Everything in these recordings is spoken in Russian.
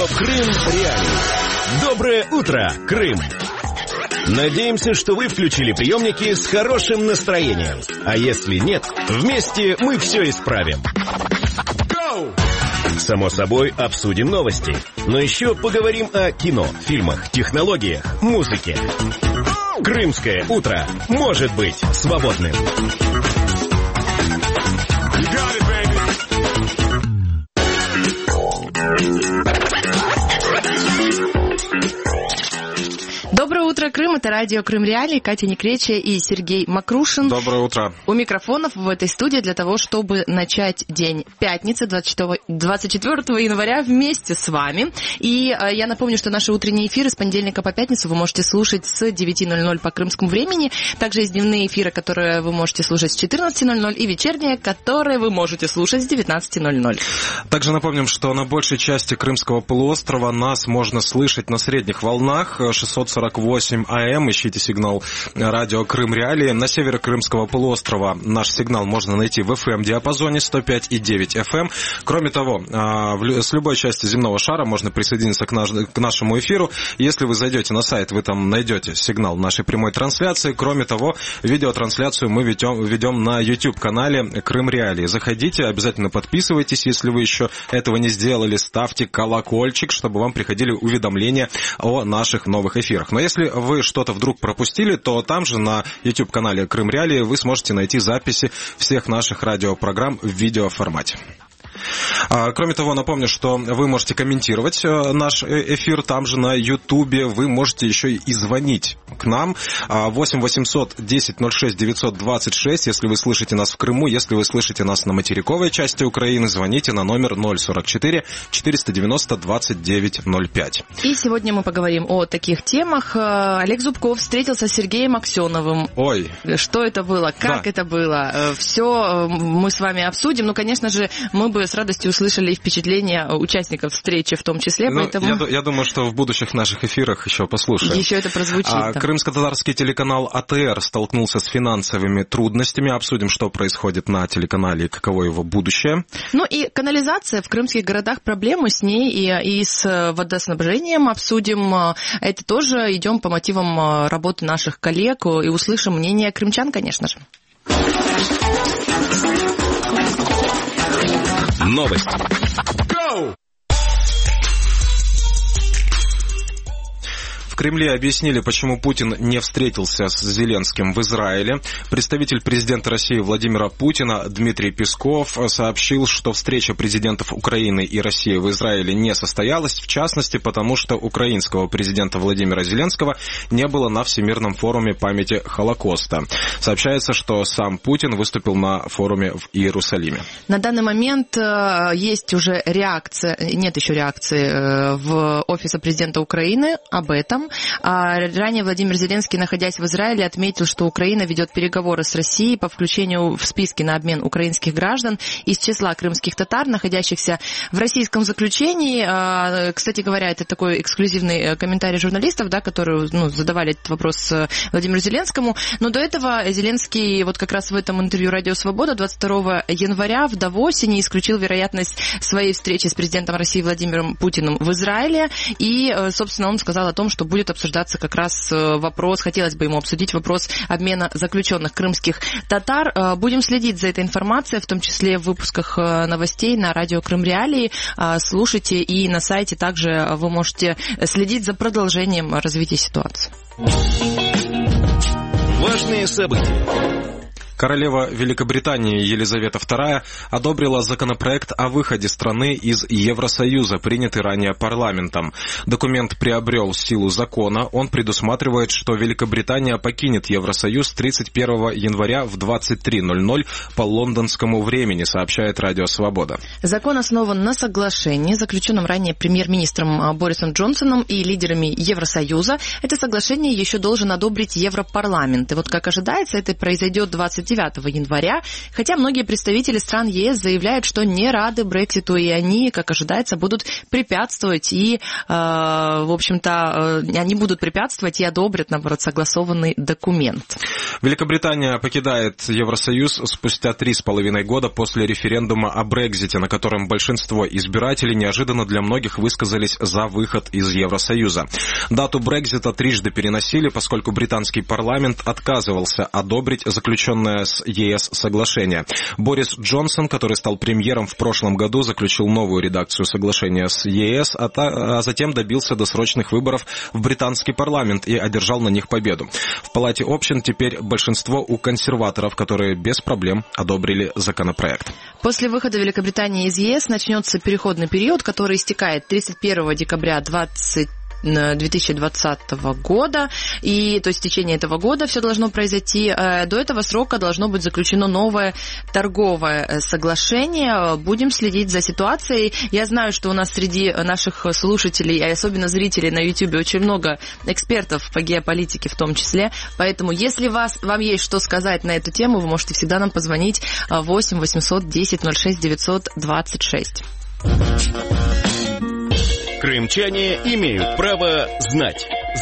Крым Реалии. Доброе утро, Крым! Надеемся, что вы включили приемники с хорошим настроением. А если нет, вместе мы все исправим. Само собой, обсудим новости. Но еще поговорим о кино, фильмах, технологиях, музыке. Крымское утро может быть свободным. Доброе утро, Крым. Это радио Крым Реалии. Катя Некречия и Сергей Макрушин. Доброе утро. У микрофонов в этой студии для того, чтобы начать день пятницы, 24 января, вместе с вами. И я напомню, что наши утренние эфиры с понедельника по пятницу вы можете слушать с 9:00 по крымскому времени. Также есть дневные эфиры, которые вы можете слушать с 14:00, и вечерние, которые вы можете слушать с 19:00. Также напомним, что на большей части Крымского полуострова нас можно слышать на средних волнах 648 АМ. Ищите сигнал радио Крым Реалии. На севере Крымского полуострова наш сигнал можно найти в FM-диапазоне 105,9 FM. Кроме того, с любой части земного шара можно присоединиться к нашему эфиру. Если вы зайдете на сайт, вы там найдете сигнал нашей прямой трансляции. Кроме того, видеотрансляцию мы ведем на YouTube-канале Крым Реалии. Заходите, обязательно подписывайтесь, если вы еще этого не сделали. Ставьте колокольчик, чтобы вам приходили уведомления о наших новых эфирах. Но если вы что-то вдруг пропустили, то там же на YouTube-канале Крым Реалии вы сможете найти записи всех наших радиопрограмм в видеоформате. Кроме того, напомню, что вы можете комментировать наш эфир там же на Ютубе. Вы можете еще и звонить к нам. 8 800 10 06 926, если вы слышите нас в Крыму. Если вы слышите нас на материковой части Украины, звоните на номер 044 490 29 05. И сегодня мы поговорим о таких темах. Олег Зубков встретился с Сергеем Аксеновым. Ой. Что это было? Как это было? Все мы с вами обсудим. Ну, конечно же, мы бы с радостью услышали впечатления участников встречи в том числе. Поэтому... Я думаю, что в будущих наших эфирах еще послушаем. Еще это прозвучит. Крымско-татарский телеканал АТР столкнулся с финансовыми трудностями. Обсудим, что происходит на телеканале и каково его будущее. Ну и канализация в крымских городах, проблемы с ней и с водоснабжением обсудим. Это тоже идем по мотивам работы наших коллег и услышим мнение крымчан, конечно же. Новости. В Кремле объяснили, почему Путин не встретился с Зеленским в Израиле. Представитель президента России Владимира Путина Дмитрий Песков сообщил, что встреча президентов Украины и России в Израиле не состоялась, в частности, потому что украинского президента Владимира Зеленского не было на Всемирном форуме памяти Холокоста. Сообщается, что сам Путин выступил на форуме в Иерусалиме. На данный момент есть уже реакция, нет еще реакции в офисе президента Украины об этом. Ранее Владимир Зеленский, находясь в Израиле, отметил, что Украина ведет переговоры с Россией по включению в списки на обмен украинских граждан из числа крымских татар, находящихся в российском заключении. Кстати говоря, это такой эксклюзивный комментарий журналистов, да, которые задавали этот вопрос Владимиру Зеленскому. Но до этого Зеленский вот как раз в этом интервью «Радио Свобода» 22 января в Давосе не исключил вероятность своей встречи с президентом России Владимиром Путиным в Израиле. И, собственно, он сказал о том, что будет обсуждаться как раз вопрос, хотелось бы ему обсудить вопрос обмена заключенных крымских татар. Будем следить за этой информацией, в том числе в выпусках новостей на радио Крым Реалии. Слушайте, и на сайте также вы можете следить за продолжением развития ситуации. Важные события. Королева Великобритании Елизавета II одобрила законопроект о выходе страны из Евросоюза, принятый ранее парламентом. Документ приобрел силу закона. Он предусматривает, что Великобритания покинет Евросоюз 31 января в 23:00 по лондонскому времени, сообщает Радио Свобода. Закон основан на соглашении, заключенном ранее премьер-министром Борисом Джонсоном и лидерами Евросоюза. Это соглашение еще должен одобрить Европарламент. И вот как ожидается, это произойдет 23 29 января, хотя многие представители стран ЕС заявляют, что не рады Брекситу, и они, как ожидается, будут препятствовать и, в общем-то, они будут препятствовать и одобрят, наоборот, согласованный документ. Великобритания покидает Евросоюз спустя 3,5 года после референдума о Брексите, на котором большинство избирателей неожиданно для многих высказались за выход из Евросоюза. Дату Брексита трижды переносили, поскольку британский парламент отказывался одобрить заключенное с ЕС соглашение. Борис Джонсон, который стал премьером в прошлом году, заключил новую редакцию соглашения с ЕС, а затем добился досрочных выборов в британский парламент и одержал на них победу. В Палате общин теперь большинство у консерваторов, которые без проблем одобрили законопроект. После выхода Великобритании из ЕС начнется переходный период, который истекает 31 декабря 2020 года, и, то есть в течение этого года все должно произойти. До этого срока должно быть заключено новое торговое соглашение. Будем следить за ситуацией. Я знаю, что у нас среди наших слушателей, а особенно зрителей на YouTube, очень много экспертов по геополитике в том числе, поэтому если вам есть что сказать на эту тему, вы можете всегда нам позвонить 8 800 10 06 926. Крымчане имеют право знать.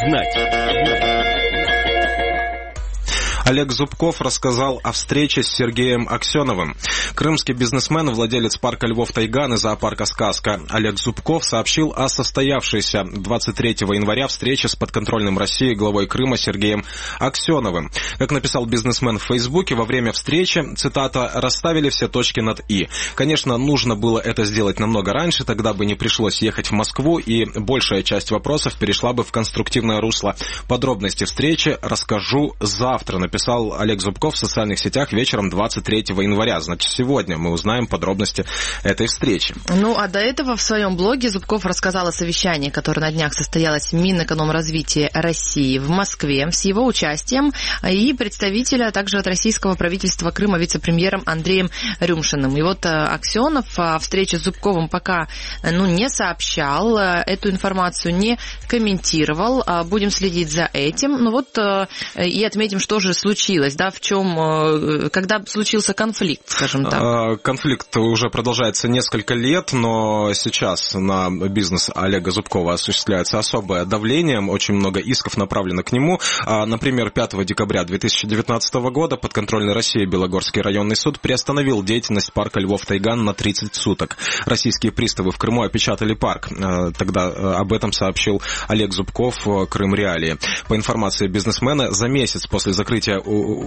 Олег Зубков рассказал о встрече с Сергеем Аксеновым. Крымский бизнесмен, владелец парка Львов Тайган и зоопарка «Сказка» Олег Зубков сообщил о состоявшейся 23 января встрече с подконтрольным России главой Крыма Сергеем Аксеновым. Как написал бизнесмен в Фейсбуке, во время встречи, цитата, «расставили все точки над «и». Конечно, нужно было это сделать намного раньше, тогда бы не пришлось ехать в Москву, и большая часть вопросов перешла бы в конструктивное русло. Подробности встречи расскажу завтра», написал Олег Зубков в социальных сетях вечером 23 января. Значит, сегодня мы узнаем подробности этой встречи. Ну, а до этого в своем блоге Зубков рассказал о совещании, которое на днях состоялось в Минэкономразвитии России в Москве с его участием и представителя также от российского правительства Крыма вице-премьером Андреем Рюмшиным. И вот Аксенов о встрече с Зубковым пока не сообщал, эту информацию не комментировал. Будем следить за этим. Ну вот и отметим, что же случилось, да, когда случился конфликт, скажем так? Конфликт уже продолжается несколько лет, но сейчас на бизнес Олега Зубкова осуществляется особое давление, очень много исков направлено к нему. Например, 5 декабря 2019 года подконтрольный России Белогорский районный суд приостановил деятельность парка Львов Тайган на 30 суток. Российские приставы в Крыму опечатали парк. Тогда об этом сообщил Олег Зубков, Крым Реалии. По информации бизнесмена, за месяц после закрытия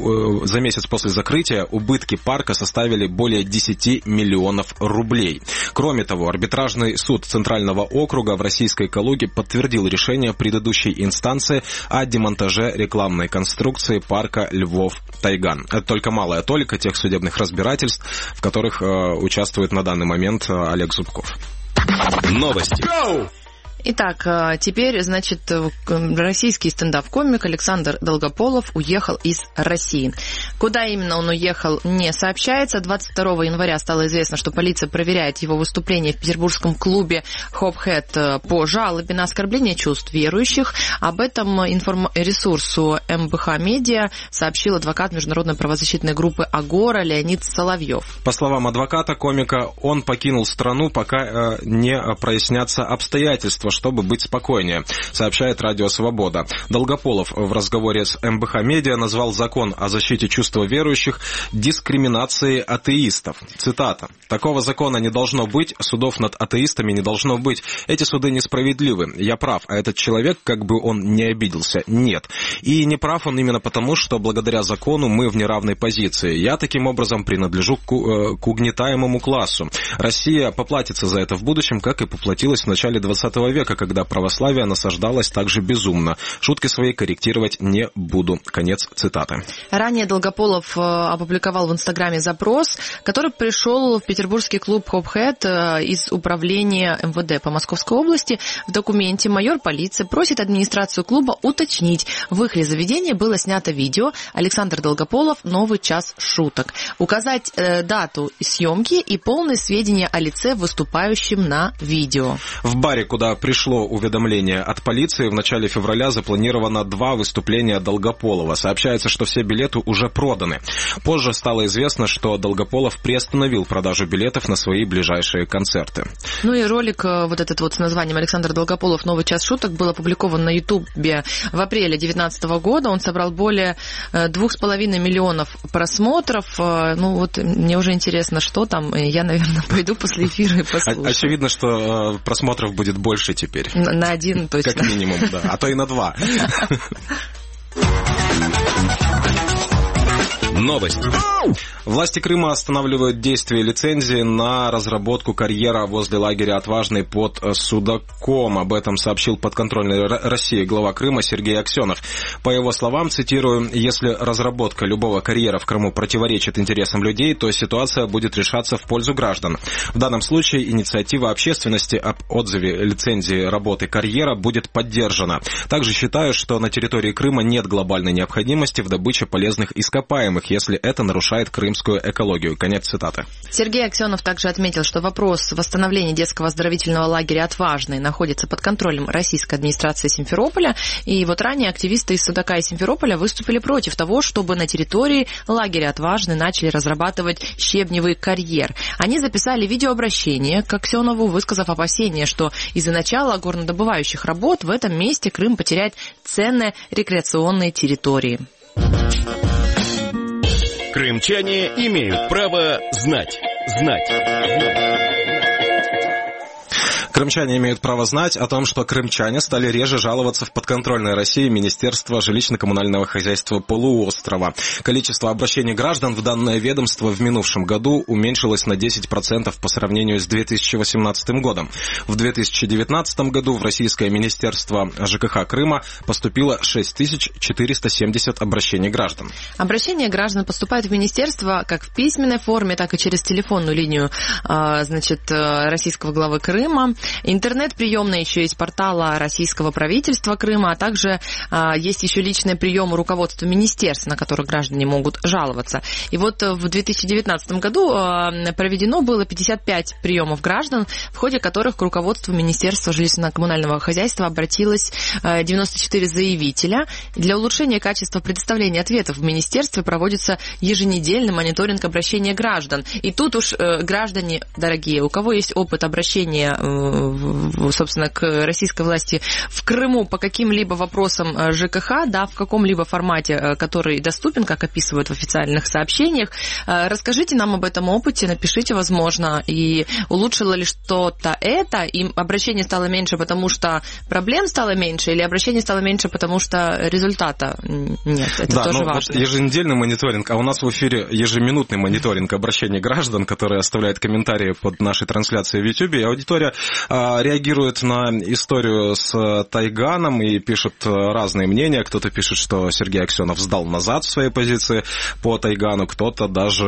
убытки парка составили более 10 миллионов рублей. Кроме того, арбитражный суд Центрального округа в Российской Калуге подтвердил решение предыдущей инстанции о демонтаже рекламной конструкции парка Львов Тайган. Это только малая толика тех судебных разбирательств, в которых участвует на данный момент Олег Зубков. Новости. Итак, теперь, значит, российский стендап-комик Александр Долгополов уехал из России. Куда именно он уехал, не сообщается. 22 января стало известно, что полиция проверяет его выступление в петербургском клубе Hophead по жалобе на оскорбление чувств верующих. Об этом информресурсу МБХ Медиа сообщил адвокат международной правозащитной группы «Агора» Леонид Соловьев. По словам адвоката комика, он покинул страну, пока не прояснятся обстоятельства, чтобы быть спокойнее, сообщает Радио Свобода. Долгополов в разговоре с МБХ Медиа назвал закон о защите чувства верующих дискриминацией атеистов. Цитата. «Такого закона не должно быть, судов над атеистами не должно быть. Эти суды несправедливы. Я прав, а этот человек, как бы он не обиделся, нет. И не прав он именно потому, что благодаря закону мы в неравной позиции. Я таким образом принадлежу к угнетаемому классу. Россия поплатится за это в будущем, как и поплатилась в начале 20 века, когда православие насаждалось так же безумно. Шутки свои корректировать не буду». Конец цитаты. Ранее Долгополов опубликовал в Инстаграме запрос, который пришел в петербургский клуб Hophead из управления МВД по Московской области. В документе майор полиции просит администрацию клуба уточнить, в их ли заведении было снято видео «Александр Долгополов. Новый час шуток», указать дату съемки и полные сведения о лице, выступающем на видео. В баре, куда пришло уведомление от полиции. В начале февраля запланировано 2 выступления Долгополова. Сообщается, что все билеты уже проданы. Позже стало известно, что Долгополов приостановил продажу билетов на свои ближайшие концерты. Ну и ролик вот этот вот с названием «Александр Долгополов. Новый час шуток» был опубликован на Ютубе в апреле 2019 года. Он собрал более 2,5 миллионов просмотров. Ну вот мне уже интересно, что там. Я, наверное, пойду после эфира и послушаю. Очевидно, что просмотров будет больше теперь. На 1 точно. Как минимум, да. А то и на 2. Новость. Власти Крыма останавливают действие лицензии на разработку карьера возле лагеря «Отважный» под Судаком. Об этом сообщил подконтрольной России глава Крыма Сергей Аксенов. По его словам, цитирую, «Если разработка любого карьера в Крыму противоречит интересам людей, то ситуация будет решаться в пользу граждан. В данном случае инициатива общественности об отзыве лицензии работы карьера будет поддержана. Также считаю, что на территории Крыма нет глобальной необходимости в добыче полезных ископаемых, если это нарушает крымскую экологию». Конец цитаты. Сергей Аксенов также отметил, что вопрос восстановления детского оздоровительного лагеря «Отважный» находится под контролем российской администрации Симферополя. И вот ранее активисты из Судака и Симферополя выступили против того, чтобы на территории лагеря «Отважный» начали разрабатывать щебневый карьер. Они записали видеообращение к Аксенову, высказав опасения, что из-за начала горнодобывающих работ в этом месте Крым потеряет ценные рекреационные территории. Крымчане имеют право знать. Крымчане имеют право знать о том, что крымчане стали реже жаловаться в подконтрольной России Министерство жилищно-коммунального хозяйства полуострова. Количество обращений граждан в данное ведомство в минувшем году уменьшилось на 10% по сравнению с 2018 годом. В 2019 году в Российское Министерство ЖКХ Крыма поступило 6470 обращений граждан. Обращения граждан поступают в министерство как в письменной форме, так и через телефонную линию российского главы Крыма. Интернет-приемная еще есть портала российского правительства Крыма, а также есть еще личные приемы руководства министерства, на которые граждане могут жаловаться. И вот в 2019 году проведено было 55 приемов граждан, в ходе которых к руководству Министерства жилищно-коммунального хозяйства обратилось 94 заявителя. Для улучшения качества предоставления ответов в министерстве проводится еженедельный мониторинг обращения граждан. И тут уж граждане, дорогие, у кого есть опыт обращения собственно, к российской власти в Крыму по каким-либо вопросам ЖКХ, да, в каком-либо формате, который доступен, как описывают в официальных сообщениях. Расскажите нам об этом опыте, напишите, возможно, и улучшило ли что-то это, и обращение стало меньше, потому что проблем стало меньше, или обращение стало меньше, потому что результата нет. Это тоже важно. Вот еженедельный мониторинг, а у нас в эфире ежеминутный мониторинг обращений граждан, которые оставляют комментарии под нашей трансляцией в YouTube, и аудитория реагирует на историю с Тайганом и пишут разные мнения. Кто-то пишет, что Сергей Аксенов сдал назад в своей позиции по Тайгану, кто-то даже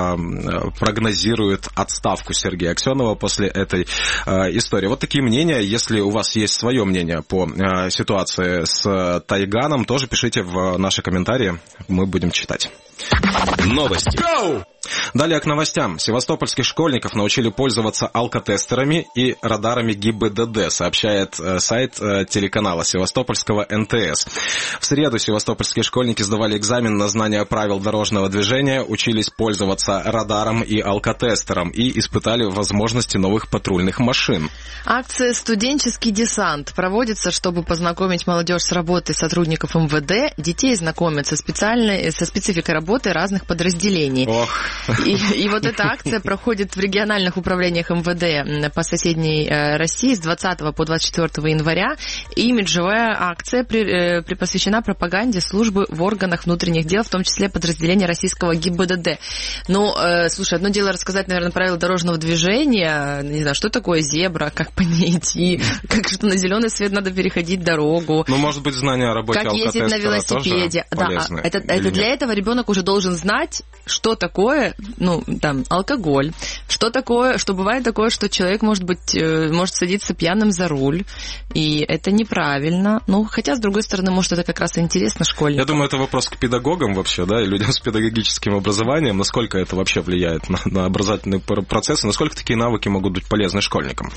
прогнозирует отставку Сергея Аксенова после этой истории. Вот такие мнения. Если у вас есть свое мнение по ситуации с Тайганом, тоже пишите в наши комментарии, мы будем читать. Новости. Go! Далее к новостям. Севастопольских школьников научили пользоваться алкотестерами и радарами ГИБДД, сообщает сайт телеканала Севастопольского НТС. В среду севастопольские школьники сдавали экзамен на знание правил дорожного движения, учились пользоваться радаром и алкотестером и испытали возможности новых патрульных машин. Акция «Студенческий десант» проводится, чтобы познакомить молодежь с работой сотрудников МВД, детей знакомят со спецификой работы разных подразделений. Ох. И вот эта акция проходит в региональных управлениях МВД по соседней России с 20 по 24 января. Имиджевая акция посвящена пропаганде службы в органах внутренних дел, в том числе подразделения российского ГИБДД. Ну, слушай, одно дело рассказать, наверное, правила дорожного движения, не знаю, что такое зебра, как по ней идти, как что на зеленый свет надо переходить дорогу. Ну, может быть, знание о работе алкотестера, как ездить на велосипеде. Да, это для этого ребенок уже уже должен знать, что такое, алкоголь, что бывает такое, что человек может садиться пьяным за руль, и это неправильно. Хотя, с другой стороны, может, это как раз и интересно школьникам. Я думаю, это вопрос к педагогам вообще, да, и людям с педагогическим образованием, насколько это вообще влияет на образовательный процесс, и насколько такие навыки могут быть полезны школьникам.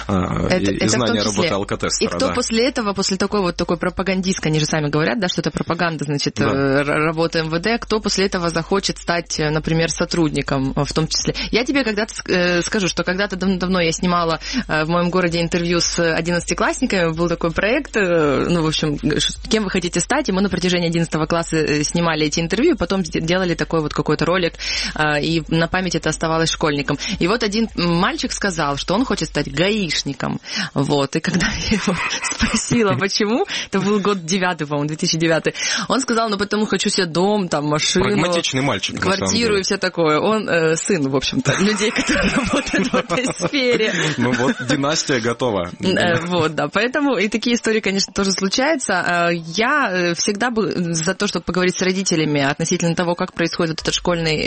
И знания работы алкотестера. И кто после этого, после такой пропагандистской, они же сами говорят, да, что это пропаганда, значит, работы МВД, кто после этого захочет стать, например, сотрудником в том числе. Я тебе когда-то скажу, что когда-то давно я снимала в моем городе интервью с 11-классниками, был такой проект, в общем, кем вы хотите стать, и мы на протяжении 11 класса снимали эти интервью, и потом делали такой вот какой-то ролик, и на память это оставалось школьникам. И вот один мальчик сказал, что он хочет стать гаишником. Вот, и когда я его спросила, почему, это был год 9, по-моему, 2009, он сказал, потому хочу себе дом, там, машину. Прагматичный мальчик, квартиру и все такое. Он сын, в общем-то, людей, которые работают в этой сфере. Династия готова. Вот, да. Поэтому и такие истории, конечно, тоже случаются. Я всегда был за то, чтобы поговорить с родителями относительно того, как происходит этот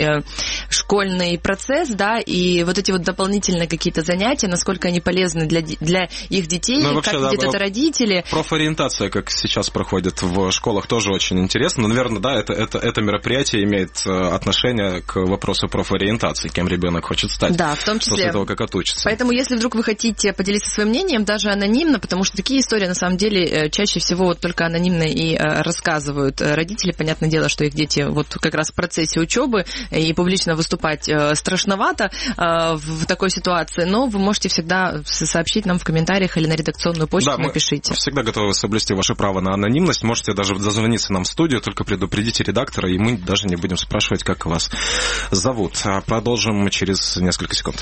школьный процесс, да, и вот эти вот дополнительные какие-то занятия, насколько они полезны для их детей, как видят это родители. Профориентация, как сейчас проходит в школах, тоже очень интересно. Наверное, да, это мероприятие имеет отношение к вопросу профориентации, кем ребенок хочет стать. Да, в том числе. После того, как отучится. Поэтому, если вдруг вы хотите поделиться своим мнением, даже анонимно, потому что такие истории, на самом деле, чаще всего вот только анонимно и рассказывают родители. Понятное дело, что их дети вот как раз в процессе учебы и публично выступать страшновато в такой ситуации, но вы можете всегда сообщить нам в комментариях или на редакционную почту, напишите. Мы всегда готовы соблюсти ваше право на анонимность. Можете даже дозвониться нам в студию, только предупредите редактора, и мы даже не будем спрашивать, как вас зовут. Продолжим через несколько секунд.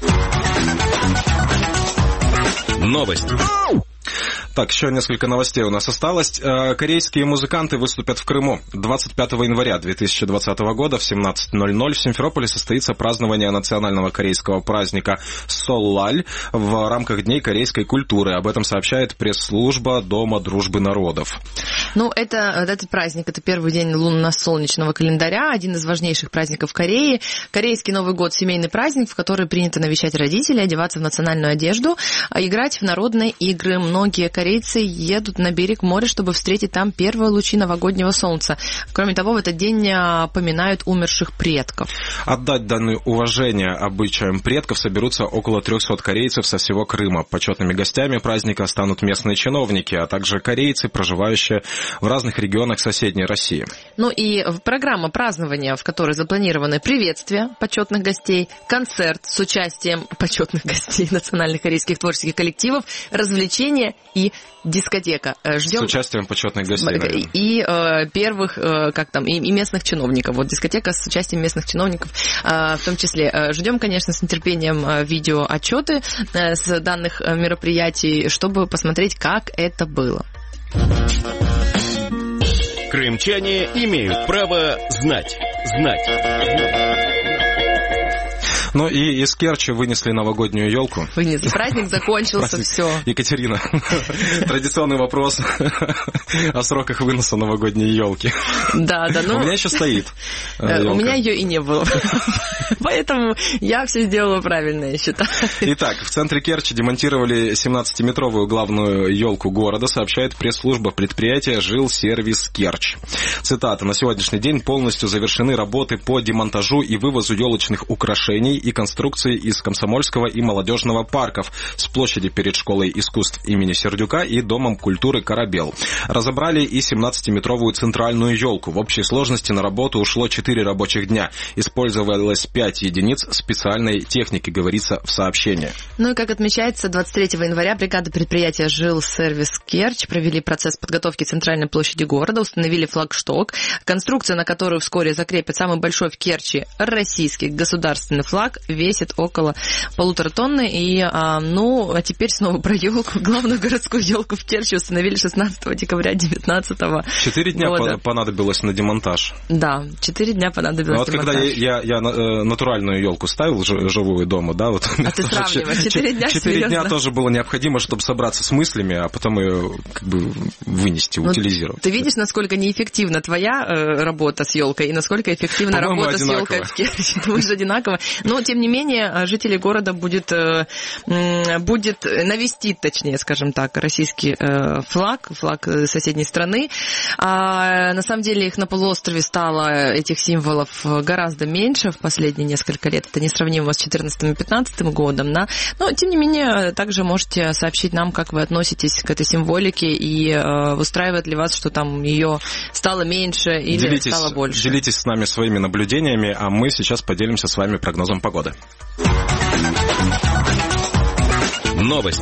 Новость. Так, еще несколько новостей у нас осталось. Корейские музыканты выступят в Крыму. 25 января 2020 года в 17:00 в Симферополе состоится празднование национального корейского праздника Соллаль в рамках Дней корейской культуры. Об этом сообщает пресс-служба Дома дружбы народов. Этот праздник, это первый день лунно-солнечного календаря, один из важнейших праздников Кореи. Корейский Новый год – семейный праздник, в который принято навещать родителей, одеваться в национальную одежду, играть в народные игры. Многие корейцы едут на берег моря, чтобы встретить там первые лучи новогоднего солнца. Кроме того, в этот день поминают умерших предков. Отдать данное уважение обычаям предков соберутся около 300 корейцев со всего Крыма. Почетными гостями праздника станут местные чиновники, а также корейцы, проживающие в разных регионах соседней России. И программа празднования, в которой запланированы приветствия почетных гостей, концерт с участием почетных гостей национальных корейских творческих коллективов, развлечения и дискотека. Ждем... С участием почетных гостей, наверное. И первых, и местных чиновников. Вот дискотека с участием местных чиновников в том числе. Ждем, конечно, с нетерпением видеоотчеты с данных мероприятий, чтобы посмотреть, как это было. Крымчане имеют право знать. И из Керчи вынесли новогоднюю елку. Праздник закончился, все. Екатерина, традиционный вопрос о сроках выноса новогодней елки. Да. У меня еще стоит елка. У меня ее и не было. Поэтому я все сделала правильно, я считаю. Итак, в центре Керчи демонтировали 17-метровую главную елку города, сообщает пресс-служба предприятия «Жилсервис Керчь». Цитата. «На сегодняшний день полностью завершены работы по демонтажу и вывозу елочных украшений и конструкций из Комсомольского и Молодежного парков с площади перед Школой искусств имени Сердюка и Домом культуры «Корабел». Разобрали и 17-метровую центральную елку. В общей сложности на работу ушло 4 рабочих дня. Использовалось 5 единиц специальной техники, говорится в сообщении. И как отмечается, 23 января бригады предприятия «Жилсервис Керчь» провели процесс подготовки центральной площади города, установили флагшток, конструкция, на которую вскоре закрепят самый большой в Керчи российский государственный флаг, флаг весит около 1,5 тонны. И, а теперь снова про елку. Главную городскую елку в Керчи установили 16 декабря 2019 года. 4 дня понадобилось на демонтаж. Да, 4 дня понадобилось на демонтаж. Вот когда я натуральную елку ставил, живую дома, да, вот. А ты сравниваешь, 4 дня, 4 дня тоже было необходимо, чтобы собраться с мыслями, а потом ее как бы вынести, утилизировать. Ты видишь, насколько неэффективна твоя работа с елкой и насколько эффективна работа с елкой в Керчи. Думаю, же одинаково. Но, тем не менее, жители города будет навестить, точнее, скажем так, российский флаг соседней страны. На самом деле их на полуострове стало, этих символов, гораздо меньше в последние несколько лет. Это несравнимо с 2014 и 2015 годом. Да? Но, тем не менее, также можете сообщить нам, как вы относитесь к этой символике и устраивает ли вас, что там ее стало меньше или стало больше. Делитесь с нами своими наблюдениями, а мы сейчас поделимся с вами прогнозом погоды. Новость.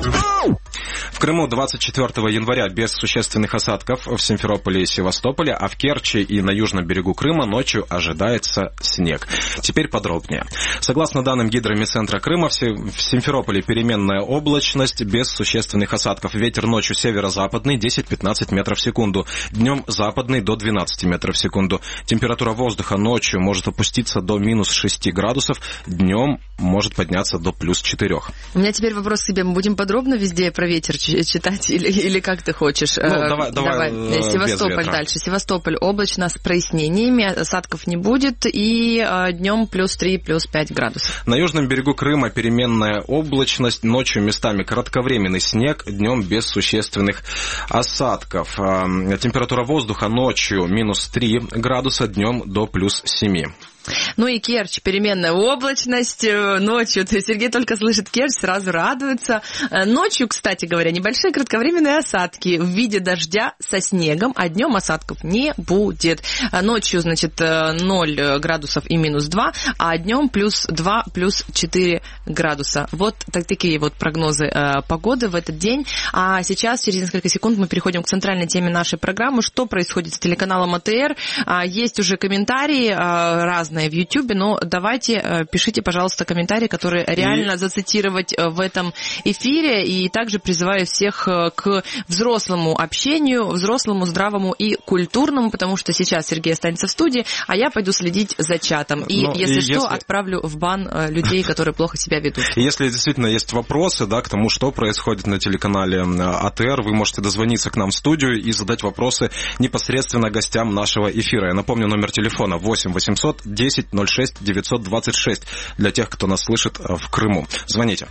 В Крыму 24 января без существенных осадков в Симферополе и Севастополе, а в Керчи и на южном берегу Крыма ночью ожидается снег. Теперь подробнее. Согласно данным Гидромедцентра Крыма, в Симферополе переменная облачность без существенных осадков. Ветер ночью северо-западный 10-15 метров в секунду. Днем западный до 12 метров в секунду. Температура воздуха ночью может опуститься до минус 6 градусов. Днем может подняться до плюс 4. У меня теперь вопрос к тебе. Мы будем подробно везде про ветер читать или как ты хочешь? Давай. Севастополь дальше. Севастополь облачно с прояснениями, осадков не будет, и днем плюс 3, плюс 5 градусов. На южном берегу Крыма переменная облачность, ночью местами кратковременный снег, днем без существенных осадков. Температура воздуха ночью минус 3 градуса, днем до плюс 7. Ну и Керчь, переменная облачность ночью. Сергей только слышит Керчь, сразу радуется. Ночью, кстати говоря, небольшие кратковременные осадки в виде дождя со снегом, а днем осадков не будет. Ночью, значит, 0 градусов и минус 2, а днем плюс 2, плюс 4 градуса. Вот такие вот прогнозы погоды в этот день. А сейчас, через несколько секунд, мы переходим к центральной теме нашей программы. Что происходит с телеканалом АТР? Есть уже комментарии разные в Ютьюбе, но давайте пишите, пожалуйста, комментарии, которые реально зацитировать в этом эфире, и также призываю всех к взрослому общению, взрослому, здравому и культурному, потому что сейчас Сергей останется в студии, а я пойду следить за чатом. И если что, отправлю в бан людей, которые плохо себя ведут. Если действительно есть вопросы, да, к тому, что происходит на телеканале АТР, вы можете дозвониться к нам в студию и задать вопросы непосредственно гостям нашего эфира. Я напомню, номер телефона 8 800 10 06 926 для тех, кто нас слышит в Крыму. Звоните.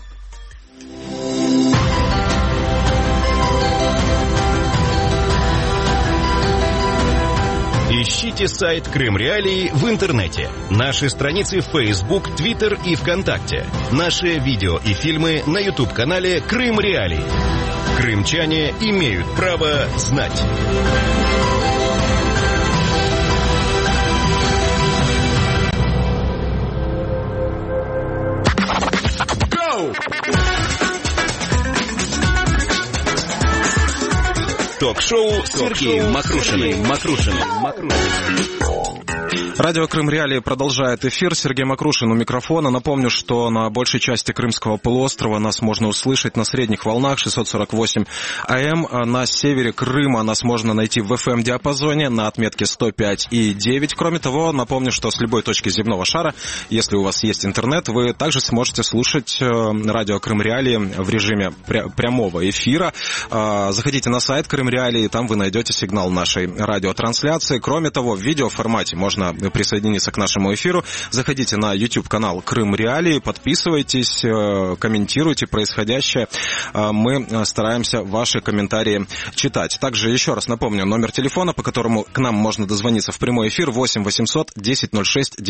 Ищите сайт Крым Реалии в интернете. Наши страницы в Facebook, Twitter и ВКонтакте. Наши видео и фильмы на YouTube-канале Крым Реалии. Крымчане имеют право знать. Ток-шоу с Сергеем Макрушиным. Радио Крым Реалии продолжает эфир. Сергей Макрушин у микрофона. Напомню, что на большей части Крымского полуострова нас можно услышать на средних волнах 648 АМ. На севере Крыма нас можно найти в FM-диапазоне на отметке 105,9. Кроме того, напомню, что с любой точки земного шара, если у вас есть интернет, вы также сможете слушать радио Крым Реалии в режиме прямого эфира. Заходите на сайт Крым Реалии, там вы найдете сигнал нашей радиотрансляции. Кроме того, в видеоформате можно присоединиться к нашему эфиру. Заходите на YouTube-канал Крым Реалии, подписывайтесь, комментируйте происходящее. Мы стараемся ваши комментарии читать. Также еще раз напомню, номер телефона, по которому к нам можно дозвониться в прямой эфир, 8 800 10 06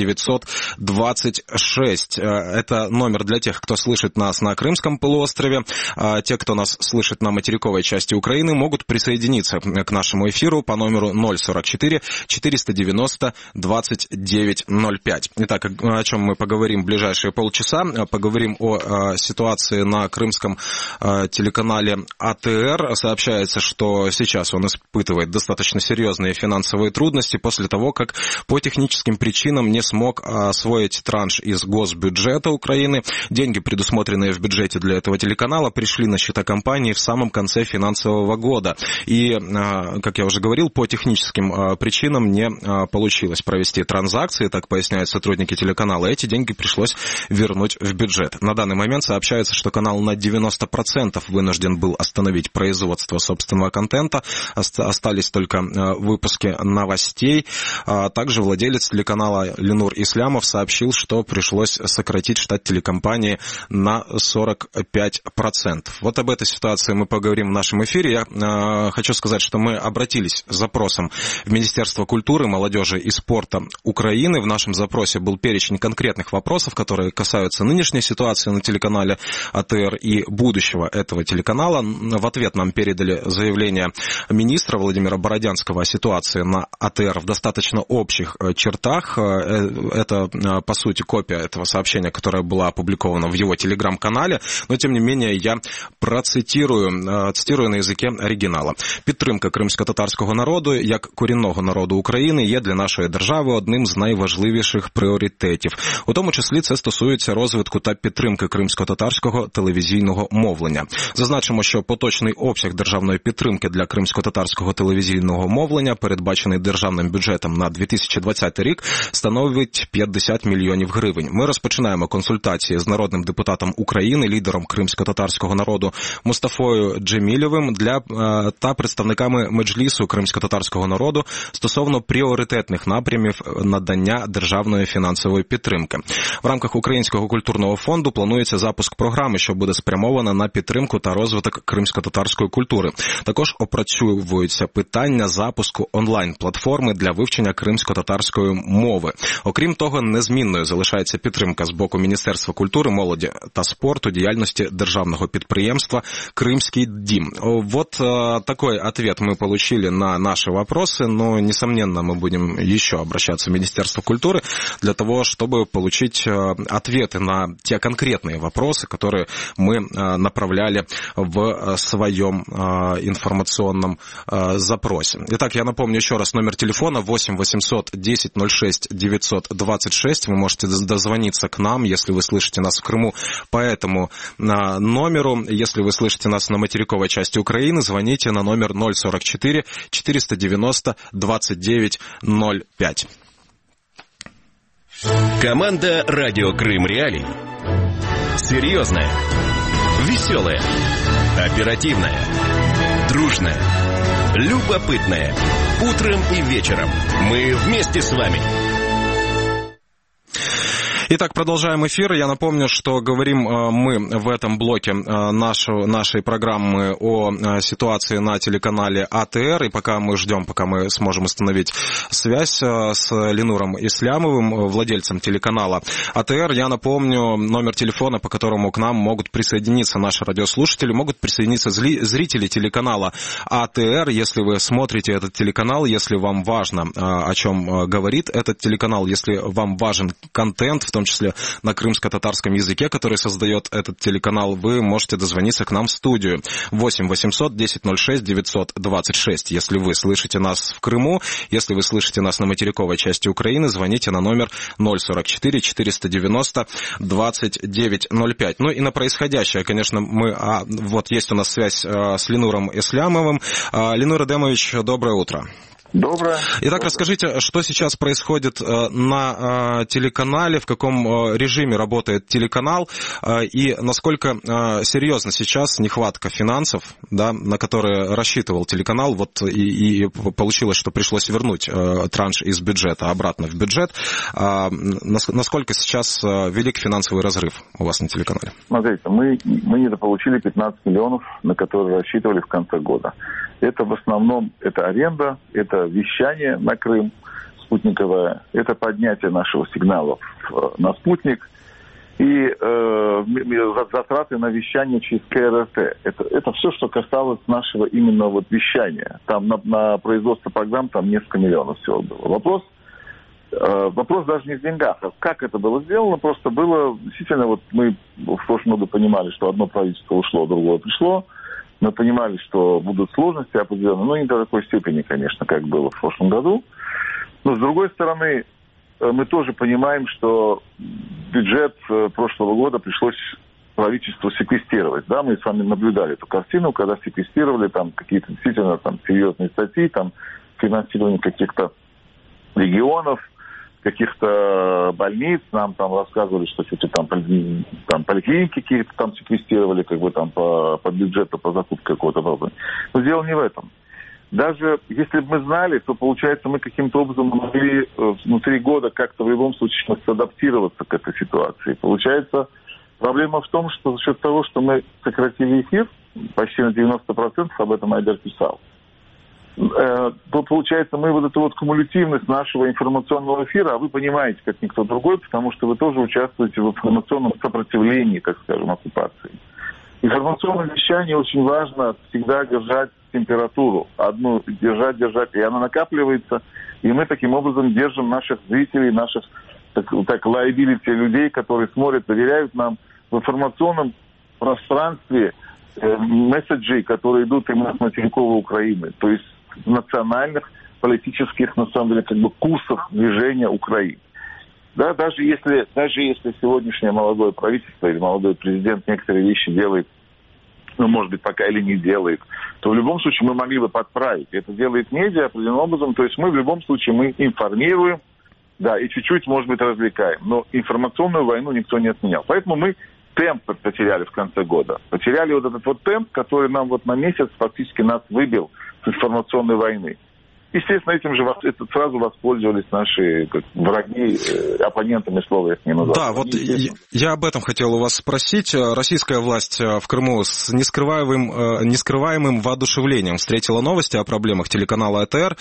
926. Это номер для тех, кто слышит нас на Крымском полуострове. Те, кто нас слышит на материковой части Украины, могут присоединиться к нашему эфиру по номеру 044 490 2905. Итак, о чем мы поговорим в ближайшие полчаса. Поговорим о ситуации на крымском телеканале АТР. Сообщается, что сейчас он испытывает достаточно серьезные финансовые трудности после того, как по техническим причинам не смог освоить транш из госбюджета Украины. Деньги, предусмотренные в бюджете для этого телеканала, пришли на счета компании в самом конце финансового года. И, как я уже говорил, по техническим причинам не получилось провести транзакции, так поясняют сотрудники телеканала. Эти деньги пришлось вернуть в бюджет. На данный момент сообщается, что канал на 90% вынужден был остановить производство собственного контента. Остались только выпуски новостей. Также владелец телеканала Ленур Ислямов сообщил, что пришлось сократить штат телекомпании на 45%. Вот об этой ситуации мы поговорим в нашем эфире. Я хочу сказать, что мы обратились с запросом в Министерство культуры, молодежи и спорта Украины. В нашем запросе был перечень конкретных вопросов, которые касаются нынешней ситуации на телеканале АТР и будущего этого телеканала. В ответ нам передали заявление министра Владимира Бородянского о ситуации на АТР в достаточно общих чертах. Это, по сути, копия этого сообщения, которое было опубликовано в его телеграм-канале, но, тем не менее, я цитирую на язике оригінала. Підтримка кримсько-татарського народу, як корінного народу України, є для нашої держави одним з найважливіших пріоритетів. У тому числі це стосується розвитку та підтримки кримсько-татарського телевізійного мовлення. Зазначимо, що поточний обсяг державної підтримки для кримсько-татарського телевізійного мовлення, передбачений державним бюджетом на 2020 рік, становить 50 мільйонів гривень. Ми розпочинаємо консультації з народним депутатом України, лідером кримсько-татарського народу Мустафою Джемілєвим та представниками Меджлісу кримсько-татарського народу стосовно пріоритетних напрямів надання державної фінансової підтримки. В рамках Українського культурного фонду планується запуск програми, що буде спрямована на підтримку та розвиток кримсько-татарської культури. Також опрацьовуються питання запуску онлайн-платформи для вивчення кримсько-татарської мови. Окрім того, незмінною залишається підтримка з боку Міністерства культури, молоді та спорту діяльності державного підприємства «Крымский Дим». Вот такой ответ мы получили на наши вопросы, но, несомненно, мы будем еще обращаться в Министерство культуры для того, чтобы получить ответы на те конкретные вопросы, которые мы направляли в своем информационном запросе. Итак, я напомню еще раз номер телефона 8 800 10 06 926. Вы можете дозвониться к нам, если вы слышите нас в Крыму по этому номеру. Если вы слышите нас на материковой части Украины, звоните на номер 044 490 2905. Команда «Радио Крым Реалии». Серьезная, веселая, оперативная, дружная, любопытная. Утром и вечером мы вместе с вами. Итак, продолжаем эфир. Я напомню, что говорим мы в этом блоке нашей программы о ситуации на телеканале АТР. И пока мы ждем, пока мы сможем установить связь с Ленуром Ислямовым, владельцем телеканала АТР, я напомню номер телефона, по которому к нам могут присоединиться наши радиослушатели, могут присоединиться зрители телеканала АТР. Если вы смотрите этот телеканал, если вам важно, о чем говорит этот телеканал, если вам важен контент, в том числе на крымско-татарском языке, который создает этот телеканал, вы можете дозвониться к нам в студию 8 800 10 06 926. Если вы слышите нас в Крыму, если вы слышите нас на материковой части Украины, звоните на номер 044 490 2905. Ну и на происходящее, конечно, вот есть у нас связь с Ленуром Ислямовым. Ленур Эдемович, доброе утро. Доброе. Итак, расскажите, что сейчас происходит на телеканале, в каком режиме работает телеканал, и насколько серьезна сейчас нехватка финансов, да, на которые рассчитывал телеканал, вот и получилось, что пришлось вернуть транш из бюджета обратно в бюджет. Насколько сейчас велик финансовый разрыв у вас на телеканале? Смотрите, мы недополучили 15 миллионов, на которые рассчитывали в конце года. Это в основном это аренда, это вещание на Крым спутниковое, это поднятие нашего сигнала на спутник и затраты на вещание через КРТ. Это все, что касалось нашего именно вот вещания. Там на производство программ там несколько миллионов всего было. Вопрос Вопрос даже не в деньгах. А как это было сделано? Просто было... Действительно, вот мы в прошлом году понимали, что одно правительство ушло, другое пришло. Мы понимали, что будут сложности определенные. Но не до такой степени, конечно, как было в прошлом году. Но, с другой стороны, мы тоже понимаем, что бюджет прошлого года пришлось правительству секвестировать. Да, мы с вами наблюдали эту картину, когда секвестировали там какие-то действительно там серьезные статьи, там финансирование каких-то регионов, каких-то больниц, нам там рассказывали, что что-то там поликлиники какие-то там секвестировали, как бы там по бюджету, по закупке какого-то оборудования. Но дело не в этом. Даже если бы мы знали, то, получается, мы каким-то образом могли внутри года как-то в любом случае адаптироваться к этой ситуации. Получается, проблема в том, что за счет того, что мы сократили эфир, почти на 90%, об этом Айдар писал, то, получается, мы вот эту вот кумулятивность нашего информационного эфира, а вы понимаете, как никто другой, потому что вы тоже участвуете в информационном сопротивлении, так скажем, оккупации. Информационное вещание очень важно всегда держать температуру, одну держать, и она накапливается, и мы таким образом держим наших зрителей, наших, так лайабилити людей, которые смотрят, доверяют нам в информационном пространстве месседжи, которые идут именно с материковой Украины, то есть в национальных, политических, на самом деле, как бы курсах движения Украины. Да, даже если сегодняшнее молодое правительство или молодой президент некоторые вещи делает, ну, может быть, пока или не делает, то в любом случае мы могли бы подправить. Это делает медиа определенным образом, то есть мы в любом случае мы информируем, да, и чуть-чуть, может быть, развлекаем. Но информационную войну никто не отменял. Поэтому мы темп потеряли в конце года. Потеряли вот этот вот темп, который нам вот на месяц фактически нас выбил с информационной войны. Естественно, этим же сразу воспользовались наши враги, оппонентами, слова их не называют. Да, вот я об этом хотел у вас спросить. Российская власть в Крыму с нескрываемым воодушевлением встретила новости о проблемах телеканала АТР.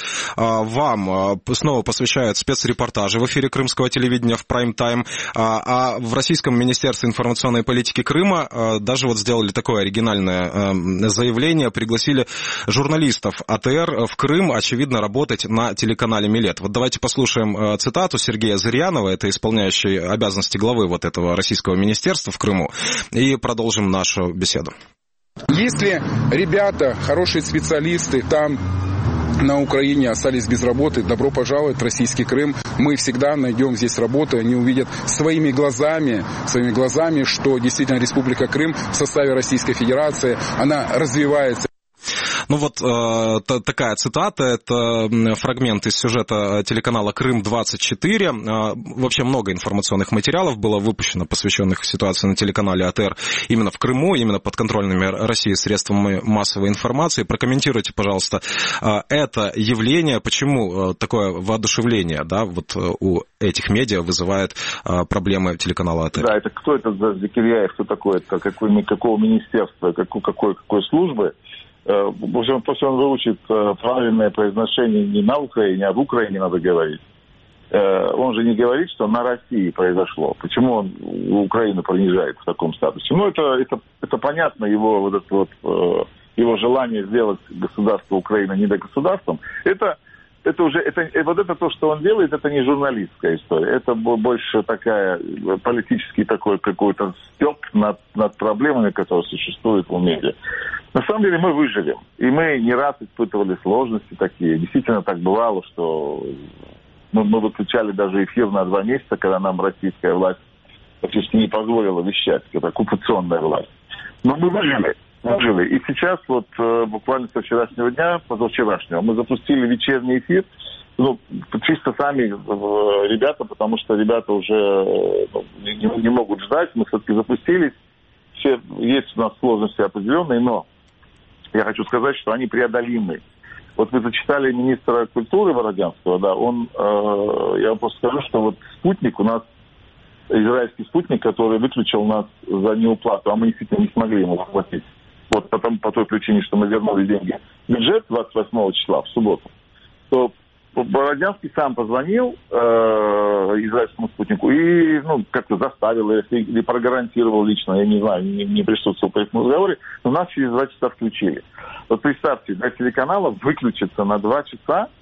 Вам снова посвящают спецрепортажи в эфире крымского телевидения в прайм-тайм. А в Российском министерстве информационной политики Крыма даже вот сделали такое оригинальное заявление, пригласили журналистов АТР в Крым, очевидно, работать на телеканале «Милет». Вот давайте послушаем цитату Сергея Зырянова, это исполняющий обязанности главы вот этого российского министерства в Крыму, и продолжим нашу беседу. Если ребята, хорошие специалисты там на Украине остались без работы, добро пожаловать в российский Крым. Мы всегда найдем здесь работу, они увидят своими глазами, что действительно Республика Крым в составе Российской Федерации, она развивается. Ну вот такая цитата, это фрагмент из сюжета телеканала «Крым-24». Вообще много информационных материалов было выпущено, посвященных ситуации на телеканале АТР именно в Крыму, именно под контрольными России средствами массовой информации. Прокомментируйте, пожалуйста, это явление, почему такое воодушевление, да, вот у этих медиа вызывает проблемы телеканала АТР. Да, это кто это за Закирьяев, кто такой, это какого министерства, какой службы? Пусть он выучит правильное произношение не на Украине, а в Украине надо говорить. Он же не говорит, что на России произошло. Почему он Украину принижает в таком статусе? Ну, это понятно, его вот это вот его желание сделать государство Украины недогосударством. Это то, что он делает, это не журналистская история. Это больше такая политический такой какой-то стёб над проблемами, которые существуют в медиа. На самом деле мы выжили. И мы не раз испытывали сложности такие. Действительно так бывало, что мы выключали даже эфир на 2 месяца, когда нам российская власть практически не позволила вещать. Это оккупационная власть. Но мы выжили. И сейчас вот буквально со вчерашнего дня, позавчерашнего, мы запустили вечерний эфир. Ну, чисто сами ребята, потому что ребята уже не могут ждать. Мы все-таки запустились. Есть у нас сложности определенные, но я хочу сказать, что они преодолимы. Вот вы зачитали министра культуры Бородянского, да, я вам просто скажу, что вот спутник у нас, израильский спутник, который выключил нас за неуплату, а мы действительно не смогли ему заплатить. Вот по той причине, что мы вернули деньги в бюджет 28 числа, в субботу, то Бородянский сам позвонил израильскому спутнику и как-то заставил или прогарантировал лично, я не знаю, не присутствовал по этому разговоре, но нас через 2 часа включили. Вот представьте, для телеканала выключиться на 2 часа,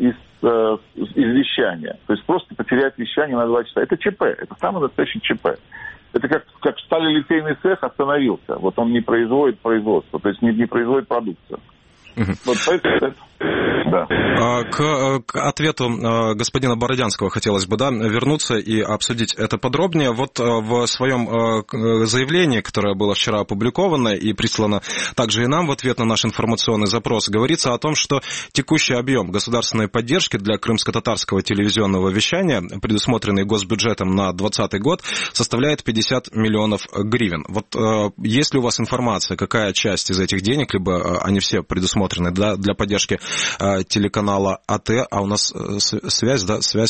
из вещания. То есть просто потерять вещание на 2 часа. Это ЧП, это самый настоящий ЧП. Это как сталелитейный цех остановился. Вот он не производит производство, то есть не производит продукцию. Вот поэтому, да. К ответу господина Бородянского хотелось бы вернуться и обсудить это подробнее. Вот в своем заявлении, которое было вчера опубликовано и прислано также и нам в ответ на наш информационный запрос, говорится о том, что текущий объем государственной поддержки для крымско-татарского телевизионного вещания, предусмотренный госбюджетом на 2020 год, составляет 50 миллионов гривен. Вот есть ли у вас информация, какая часть из этих денег, либо они все предусмотрены для поддержки телеканала АТ, а у нас связь,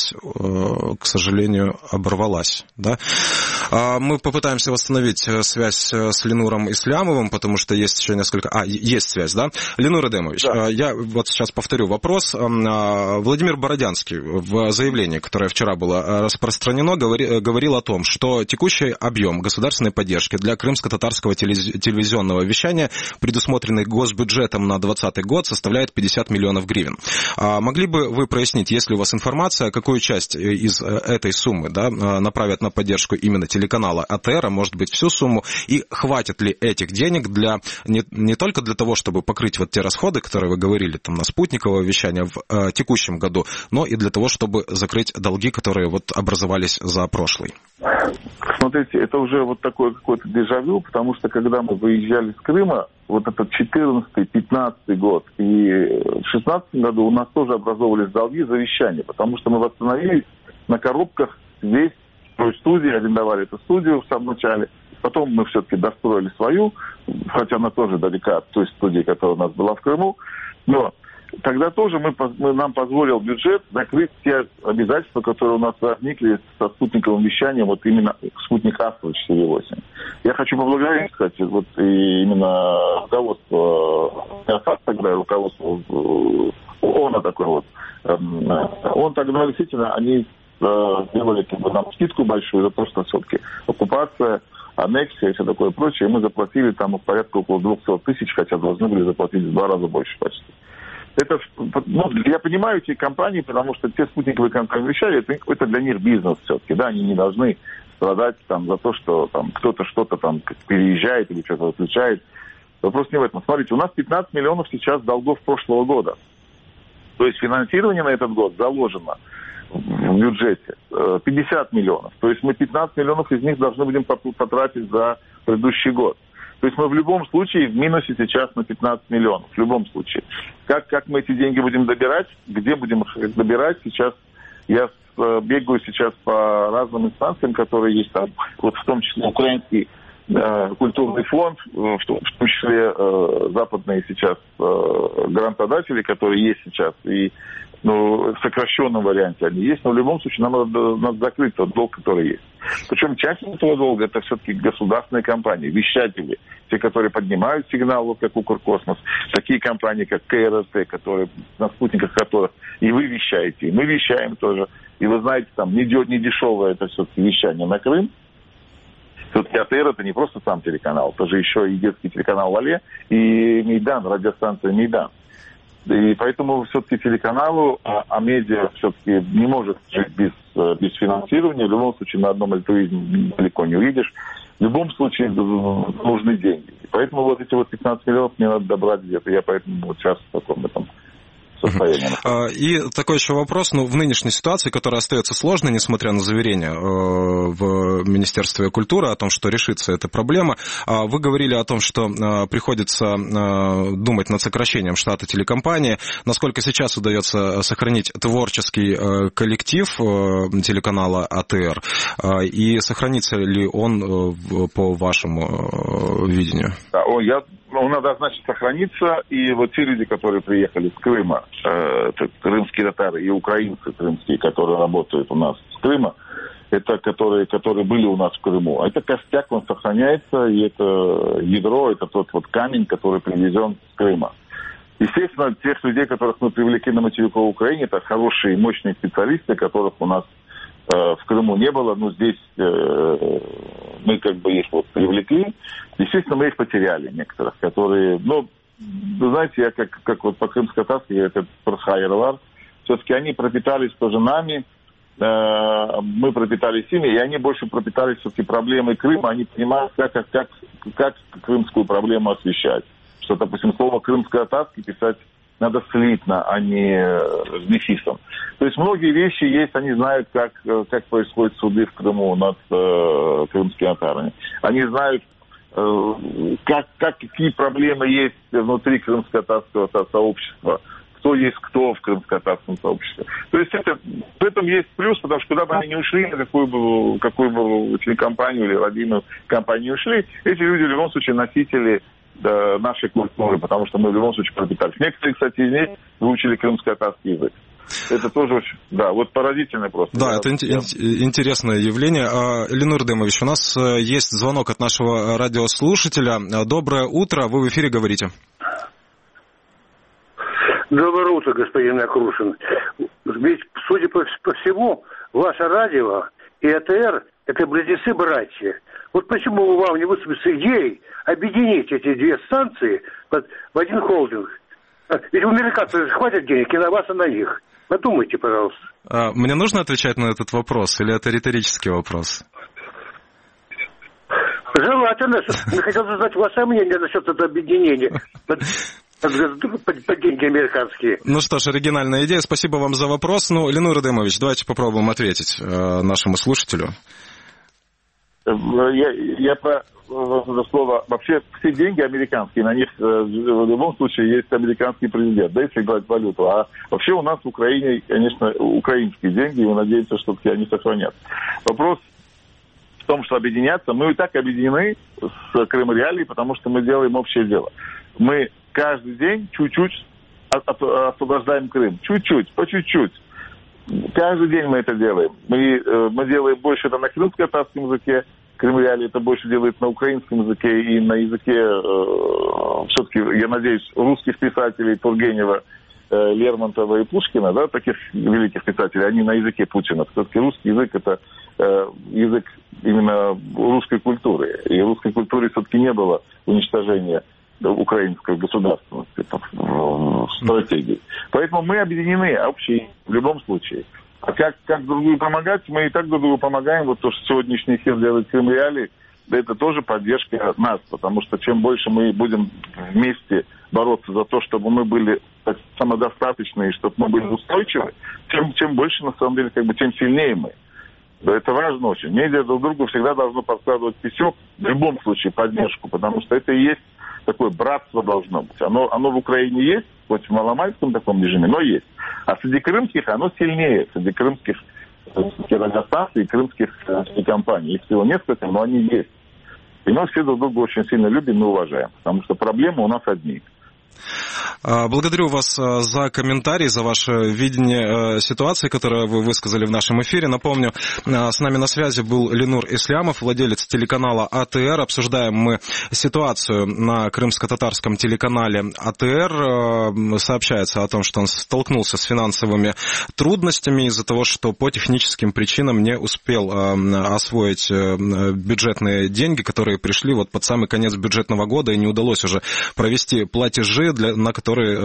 к сожалению, оборвалась. Да? Мы попытаемся восстановить связь с Ленуром Ислямовым, потому что есть еще несколько... есть связь, да? Ленур Эдемович, да. Я вот сейчас повторю вопрос. Владимир Бородянский в заявлении, которое вчера было распространено, говорил о том, что текущий объем государственной поддержки для крымско-татарского телевизионного вещания, предусмотренный госбюджетом на 2020 год, составляет 50 миллионов гривен. Могли бы вы прояснить, есть ли у вас информация, какую часть из этой суммы направят на поддержку именно телеканала АТР, а может быть всю сумму, и хватит ли этих денег не только для того, чтобы покрыть вот те расходы, которые вы говорили там на спутниковое вещание в текущем году, но и для того, чтобы закрыть долги, которые вот образовались за прошлый? Смотрите, это уже вот такое какое-то дежавю, потому что когда мы выезжали с Крыма, вот этот 14-15 год и в 16 году у нас тоже образовывались долги за вещание, потому что мы восстановились на коробках здесь, то есть студии, арендовали эту студию в самом начале. Потом мы все-таки достроили свою, хотя она тоже далека от той студии, которая у нас была в Крыму. Но тогда тоже нам позволил бюджет закрыть те обязательства, которые у нас возникли со спутниковым вещанием, вот именно спутник АСТРА-4.8. Я хочу поблагодарить, кстати, вот и именно руководство тогда, руководство ООНа такое вот. Он тогда действительно, они сделали нам скидку большую за то, что все-таки оккупация, аннексия и все такое прочее, и мы заплатили там порядка около 200 тысяч, хотя должны были заплатить в 2 раза больше почти. Это, я понимаю эти компании, потому что те спутниковые компании вещали, это для них бизнес все-таки, да, они не должны страдать там за то, что там кто-то что-то там переезжает или что-то выключает. Вопрос не в этом. Смотрите, у нас 15 миллионов сейчас долгов прошлого года. То есть финансирование на этот год заложено в бюджете 50 миллионов. То есть мы 15 миллионов из них должны будем потратить за предыдущий год. То есть мы в любом случае в минусе сейчас на 15 миллионов. В любом случае. Как мы эти деньги будем добирать, где будем их добирать, сейчас я бегаю сейчас по разным инстанциям, которые есть там, вот в том числе украинский культурный фонд, в том числе западные сейчас грантодатели, которые есть сейчас, и в сокращенном варианте они есть, но в любом случае нам надо закрыть тот долг, который есть. Причем часть этого долга это все-таки государственные компании, вещатели, те, которые поднимают сигнал, вот как Укркосмос, такие компании, как КРСТ, которые на спутниках которых и вы вещаете, и мы вещаем тоже. И вы знаете, там не дешевое это все-таки вещание на Крым. Все-таки АТР это не просто сам телеканал, это же еще и детский телеканал «Лале» и Мейдан, радиостанция «Мейдан». И поэтому все-таки телеканалу, медиа все-таки не может жить без финансирования. В любом случае на одном альтруизме далеко не увидишь. В любом случае нужны деньги. И поэтому вот эти вот 15 миллионов мне надо добрать где-то. Я поэтому вот сейчас в таком этом состоянии. И такой еще вопрос. В нынешней ситуации, которая остается сложной, несмотря на заверения в Министерстве культуры о том, что решится эта проблема, вы говорили о том, что приходится думать над сокращением штата телекомпании. Насколько сейчас удается сохранить творческий коллектив телеканала АТР? И сохранится ли он по вашему видению? Да, он однозначно сохранится, и вот те люди, которые приехали с Крыма, крымские татары и украинцы крымские, которые работают у нас с Крыма, это которые были у нас в Крыму. Это костяк, он сохраняется, и это ядро, это тот вот камень, который привезен с Крыма. Естественно, тех людей, которых мы привлекли на материковой Украине, это хорошие, мощные специалисты, которых у нас в Крыму не было, но здесь мы как бы их вот привлекли. Естественно, мы их потеряли, некоторых, которые, вы знаете, я как вот по крымско-татарски, это Пархай Эрлар, Все-таки они пропитались тоже нами, мы пропитались ими, и они больше пропитались все-таки проблемой Крыма. Они понимают, как крымскую проблему освещать. Что, допустим, слово «крымско-татарский» писать надо слитно, а не с дефисом. То есть многие вещи есть, они знают, как происходят суды в Крыму над крымскими татарами. Они знают, какие проблемы есть внутри крымско-татарского сообщества, кто есть кто в крымско-татарском сообществе. То есть в этом есть плюс, потому что куда бы они ни ушли, на какую бы телекомпанию или родильную компанию не ушли, эти люди в любом случае носители нашей культуры, потому что мы в любом случае пропитались. Некоторые, кстати, из них выучили крымско-татарский язык. Это тоже очень, поразительно просто. Да, это интересное явление. Ленур Демович, у нас есть звонок от нашего радиослушателя. Доброе утро, вы в эфире говорите. Доброе утро, господин Акрушин. Ведь, судя по всему, ваше радио и АТР – это близнецы-братья. Вот почему вам не выступить идеей объединить эти две станции в один холдинг? Ведь у американцев хватит денег и на вас, и на них. Подумайте, пожалуйста. Мне нужно отвечать на этот вопрос, или это риторический вопрос? Желательно. Я хотел узнать ваше мнение насчет этого объединения. Под деньги американские. Ну что ж, оригинальная идея. Спасибо вам за вопрос. Ленур Демович, давайте попробуем ответить нашему слушателю. Я про это слово. Вообще все деньги американские, на них в любом случае есть американский президент, да, если брать валюту. А вообще у нас в Украине, конечно, украинские деньги, и мы надеемся, что они сохранят. Вопрос в том, что объединяться. Мы и так объединены с Крым Реалии, потому что мы делаем общее дело. Мы каждый день чуть-чуть освобождаем Крым. Чуть-чуть, по чуть-чуть. Каждый день мы это делаем. Мы делаем больше это на крымско-татарском языке. Крым Реалии это больше делает на украинском языке и на языке, все-таки, я надеюсь, русских писателей Тургенева, Лермонтова и Пушкина, да, таких великих писателей, они на языке Путина. Все-таки русский язык это язык именно русской культуры. И в русской культуре все-таки не было уничтожения украинской государственности в стратегии. Поэтому мы объединены общие в любом случае. А как друг другу помогать? Мы и так друг другу помогаем. Вот то, что сегодняшний эфир делает Крым Реалии, да, это тоже поддержка нас, потому что чем больше мы будем вместе бороться за то, чтобы мы были самодостаточны, чтобы мы были устойчивы, тем больше, на самом деле, тем сильнее мы. Да, это важно очень. Медиа друг другу всегда должно подкладывать писек, в любом случае поддержку, потому что это и есть такое братство должно быть. Оно в Украине есть, хоть в маломальском таком режиме, но есть. А среди крымских оно сильнее, среди крымских радиостанций и крымских компаний. Их всего несколько, но они есть. И мы все друг друга очень сильно любим и уважаем, потому что проблемы у нас одни. Благодарю вас за комментарий, за ваше видение ситуации, которую вы высказали в нашем эфире. Напомню, с нами на связи был Ленур Ислямов, владелец телеканала АТР. Обсуждаем мы ситуацию на крымско-татарском телеканале АТР. Сообщается о том, что он столкнулся с финансовыми трудностями из-за того, что по техническим причинам не успел освоить бюджетные деньги, которые пришли под самый конец бюджетного года, и не удалось уже провести платежи, на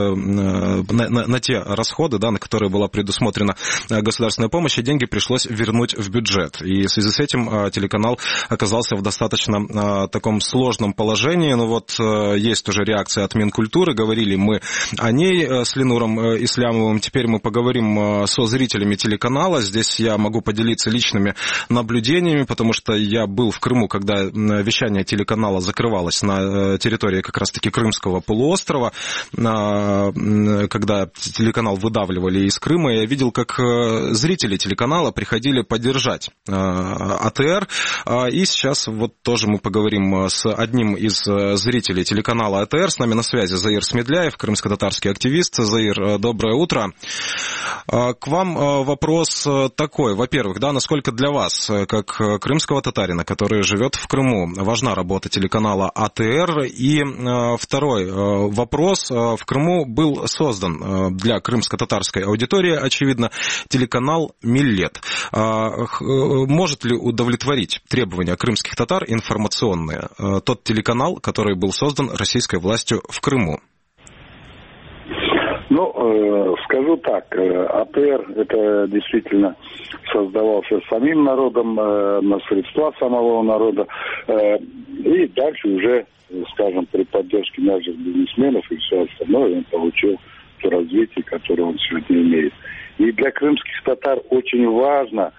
те расходы, на которые была предусмотрена государственная помощь, и деньги пришлось вернуть в бюджет. И в связи с этим телеканал оказался в достаточно таком сложном положении. Есть уже реакция от Минкультуры, говорили мы о ней с Ленуром Ислямовым. Теперь мы поговорим со зрителями телеканала. Здесь я могу поделиться личными наблюдениями, потому что я был в Крыму, когда вещание телеканала закрывалось на территории как раз-таки Крымского полуострова, когда телеканал выдавливали из Крыма, я видел, как зрители телеканала приходили поддержать АТР. И сейчас тоже мы поговорим с одним из зрителей телеканала АТР. С нами на связи Заир Смедляев, крымско-татарский активист. Заир, доброе утро. К вам вопрос такой. Во-первых, насколько для вас, как крымского татарина, который живет в Крыму, важна работа телеканала АТР? И второй вопрос. В Крыму был создан для крымско-татарской аудитории, очевидно, телеканал «Миллет». Может ли удовлетворить требования крымских татар информационные тот телеканал, который был создан российской властью в Крыму? Ну, скажу так, АТР это действительно создавался самим народом, на средства самого народа, и дальше уже, скажем, при поддержке наших бизнесменов и все остальное он получил то развитие, которое он сегодня имеет. И для крымских татар очень важно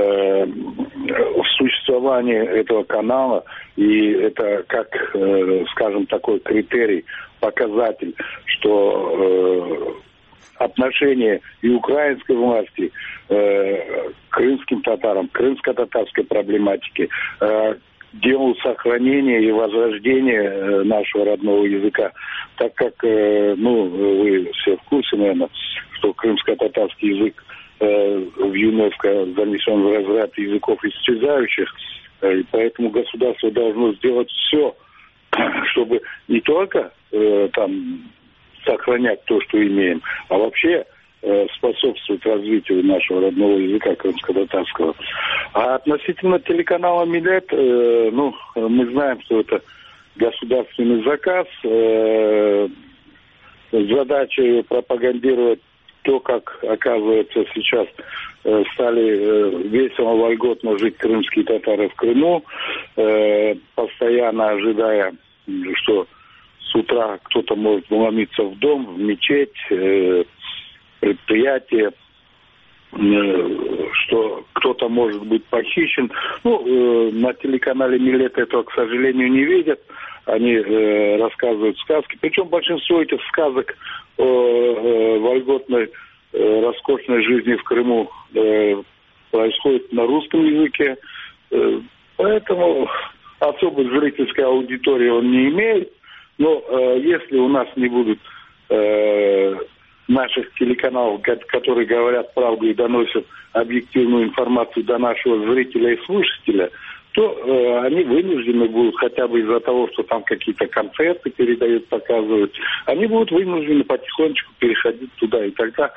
существование этого канала, и это как, скажем, такой критерий, показатель, что отношение и украинской власти к крымским татарам, крымско-татарской проблематике, делу сохранения и возрождения нашего родного языка, так как, вы все в курсе, наверное, что крымско-татарский язык в ЮНЕСКО занесен в разряд языков исчезающих, и поэтому государство должно сделать все, чтобы не только там сохранять то, что имеем, а вообще способствовать развитию нашего родного языка крымско-татарского. А относительно телеканала «Милет», мы знаем, что это государственный заказ, задача пропагандировать то, как, оказывается, сейчас стали весело, вольготно жить крымские татары в Крыму, постоянно ожидая, что с утра кто-то может вломиться в дом, в мечеть, предприятие, что кто-то может быть похищен. На телеканале «Милет» этого, к сожалению, не видят. Они рассказывают сказки. Причем большинство этих сказок о вольготной, роскошной жизни в Крыму происходит на русском языке. Поэтому особой зрительской аудитории он не имеет. Но если у нас не будет наших телеканалов, которые говорят правду и доносят объективную информацию до нашего зрителя и слушателя, то они вынуждены будут, хотя бы из-за того, что там какие-то концерты передают, показывают, они будут вынуждены потихонечку переходить туда. И тогда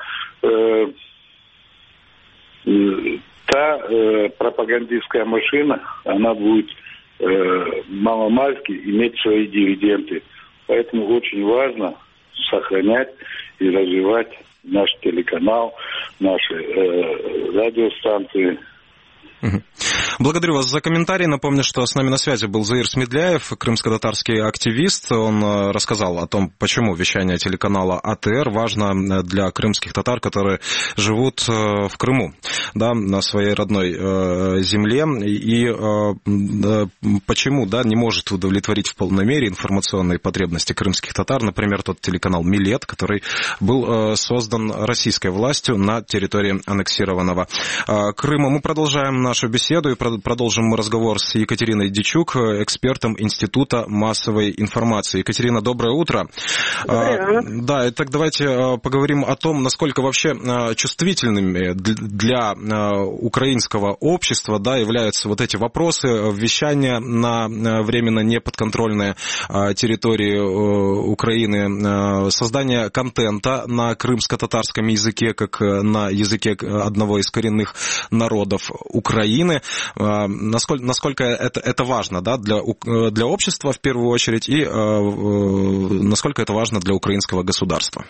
та пропагандистская машина, она будет маломальски иметь свои дивиденды. Поэтому очень важно сохранять и развивать наш телеканал, наши радиостанции. Благодарю вас за комментарий. Напомню, что с нами на связи был Заир Смедляев, крымско-татарский активист. Он рассказал о том, почему вещание телеканала АТР важно для крымских татар, которые живут в Крыму, да, на своей родной земле, и почему, да, не может удовлетворить в полной мере информационные потребности крымских татар, например, тот телеканал «Милет», который был создан российской властью на территории аннексированного Крыма. Мы продолжаем нашу беседу и продолжим разговор с Екатериной Дичук, экспертом Института массовой информации. Екатерина, доброе утро. Да, итак, давайте поговорим о том, насколько вообще чувствительными для украинского общества, да, являются вот эти вопросы вещания на временно неподконтрольные территории Украины, создание контента на крымско-татарском языке, как на языке одного из коренных народов Украины. Насколько это важно, да, для общества в первую очередь, и насколько это важно для українського государства?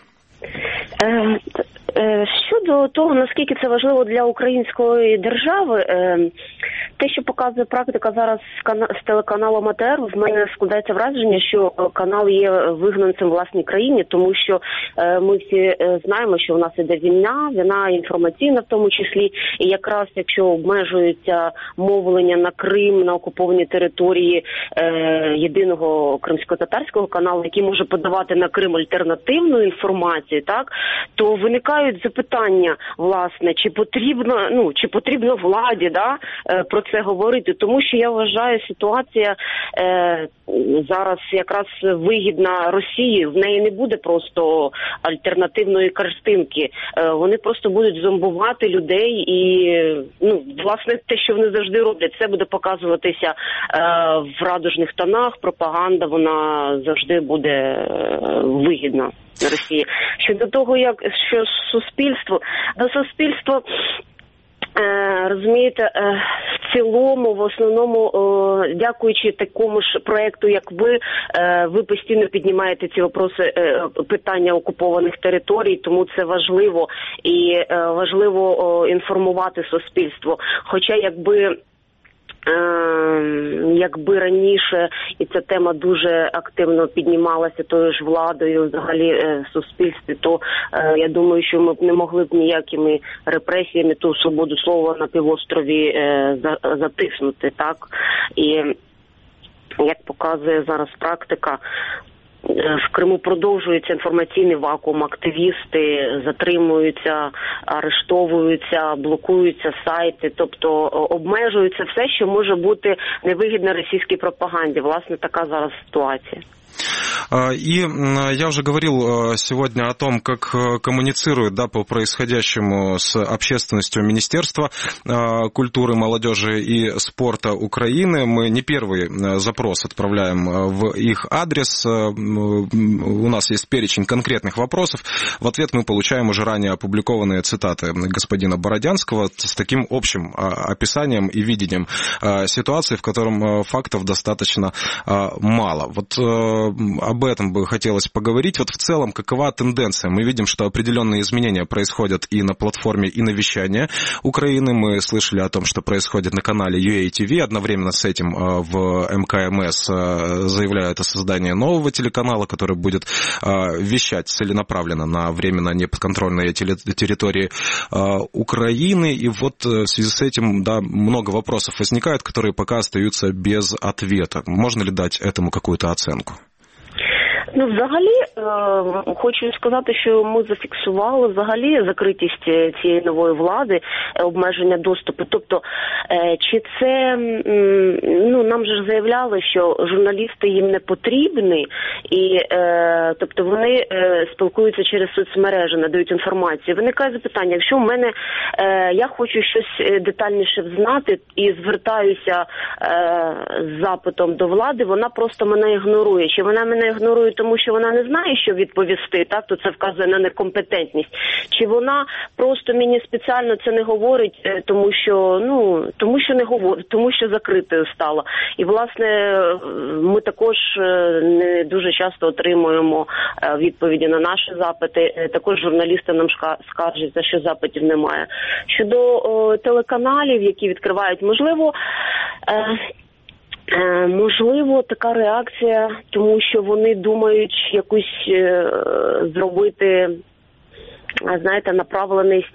Щодо того, наскільки це важливо для української держави, те, що показує практика зараз з телеканалом АТР, в мене складається враження, що канал є вигнанцем в власній країні, тому що ми всі знаємо, що у нас іде війна інформаційна в тому числі, і якраз якщо обмежується мовлення на Крим, на окупованій території єдиного кримсько-татарського каналу, який може подавати на Крим альтернативну інформацію, так, то виникають запитання, власне, чи потрібно владі, да, про це говорити, тому що я вважаю, ситуація зараз якраз вигідна Росії, в неї не буде просто альтернативної картинки, вони просто будуть зомбувати людей і, власне, те, що вони завжди роблять, це буде показуватися в радужних тонах, пропаганда, вона завжди буде вигідна Росії. Щодо того, що суспільство Розумієте, в цілому, в основному, дякуючи такому ж проєкту, як ви постійно піднімаєте ці вопроси, питання окупованих територій, тому це важливо і важливо інформувати суспільство. Хоча якби раніше, і ця тема дуже активно піднімалася тою ж владою, взагалі в суспільстві, то я думаю, що ми б не могли б ніякими репресіями ту свободу слова на півострові затиснути, так? І як показує зараз практика, в Криму продовжується інформаційний вакуум, активісти затримуються, арештовуються, блокуються сайти, тобто обмежується все, що може бути невигідно російській пропаганді. Власне, така зараз ситуація. И я уже говорил сегодня о том, как коммуницирует по происходящему с общественностью Министерства культуры, молодежи и спорта Украины. Мы не первый запрос отправляем в их адрес. У нас есть перечень конкретных вопросов. В ответ мы получаем уже ранее опубликованные цитаты господина Бородянского с таким общим описанием и видением ситуации, в котором фактов достаточно мало. Вот об этом бы хотелось поговорить. Вот в целом, какова тенденция? Мы видим, что определенные изменения происходят и на платформе, и на вещании Украины. Мы слышали о том, что происходит на канале UATV. Одновременно с этим в МКМС заявляют о создании нового телеканала, который будет вещать целенаправленно на временно неподконтрольные территории Украины. И вот в связи с этим, много вопросов возникает, которые пока остаются без ответа. Можно ли дать этому какую-то оценку? Взагалі, хочу сказати, що ми зафіксували взагалі закритість цієї нової влади, обмеження доступу. Тобто, чи це, нам же заявляли, що журналісти їм не потрібні, і, тобто, вони спілкуються через соцмережі, надають інформацію. Виникає запитання, якщо в мене, я хочу щось детальніше знати і звертаюся з запитом до влади, вона просто мене ігнорує. Чи вона мене ігнорує, тому що вона не знає, що відповісти, так, то це вказує на некомпетентність. Чи вона просто мені спеціально це не говорить, тому що не говорить, тому що закритою стала. І, власне, ми також не дуже часто отримуємо відповіді на наші запити. Також журналісти нам скаржаться, що запитів немає. Щодо телеканалів, які відкривають, можливо, така реакція, тому що вони думають якусь зробити, знаєте, направлений,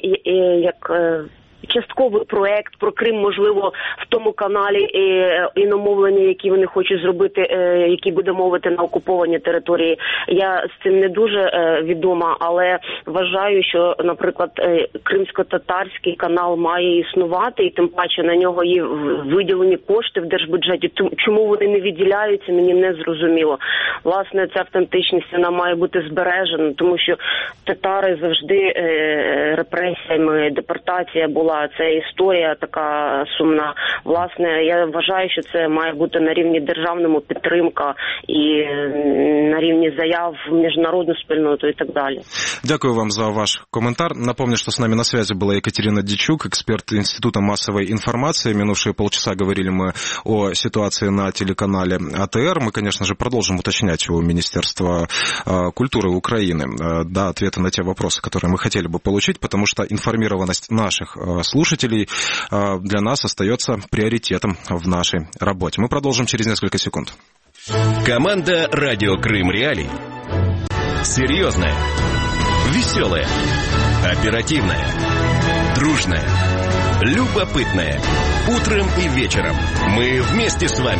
частковий проект про Крим, можливо, в тому каналі іномовлення, які вони хочуть зробити, які буде мовити на окупованій території. Я з цим не дуже відома, але вважаю, що, наприклад, кримсько-татарський канал має існувати, і тим паче на нього є виділені кошти в держбюджеті. Чому вони не виділяються, мені не зрозуміло. Власне, ця автентичність, вона має бути збережена, тому що татари завжди репресіями, депортація була. Це історія така сумна. Власне, я вважаю, що це має бути на рівні державному підтримка і на рівні заяв в міжнародну спільноту і так далі. Дякую вам за ваш комментар. Напомню, что с нами на связи была Екатерина Дичук, эксперт Института массовой информации. Минувшие полчаса говорили мы о ситуации на телеканале АТР. Мы, конечно же, продолжим уточнять у Министерства культуры Украины ответы на те вопросы, которые мы хотели бы получить, потому что информированность наших слушателей для нас остается приоритетом в нашей работе. Мы продолжим через несколько секунд. Команда «Радио Крым Реалии». Серьезная, веселая, оперативная, дружная, любопытная. Утром и вечером мы вместе с вами.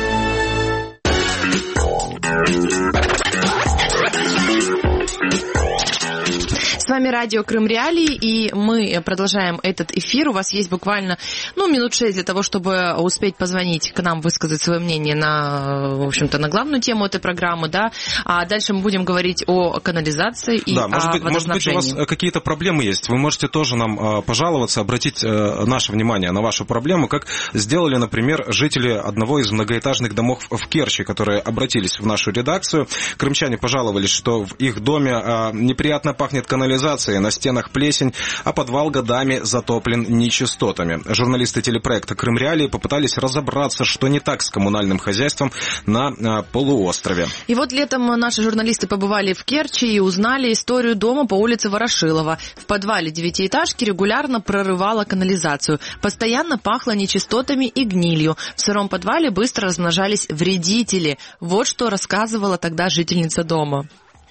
С вами радио Крым Реалии, и мы продолжаем этот эфир. У вас есть буквально, минут 6 для того, чтобы успеть позвонить к нам, высказать свое мнение в общем-то, на главную тему этой программы, да. А дальше мы будем говорить о канализации и о водоснабжении. Может быть, у вас какие-то проблемы есть. Вы можете тоже нам пожаловаться, обратить наше внимание на вашу проблему, как сделали, например, жители одного из многоэтажных домов в Керчи, которые обратились в нашу редакцию. Крымчане пожаловались, что в их доме неприятно пахнет канализацией, канализации. На стенах плесень, а подвал годами затоплен нечистотами. Журналисты телепроекта «Крым Реалии» попытались разобраться, что не так с коммунальным хозяйством на полуострове. И вот летом наши журналисты побывали в Керчи и узнали историю дома по улице Ворошилова. В подвале 9-этажки регулярно прорывало канализацию. Постоянно пахло нечистотами и гнилью. В сыром подвале быстро размножались вредители. Вот что рассказывала тогда жительница дома.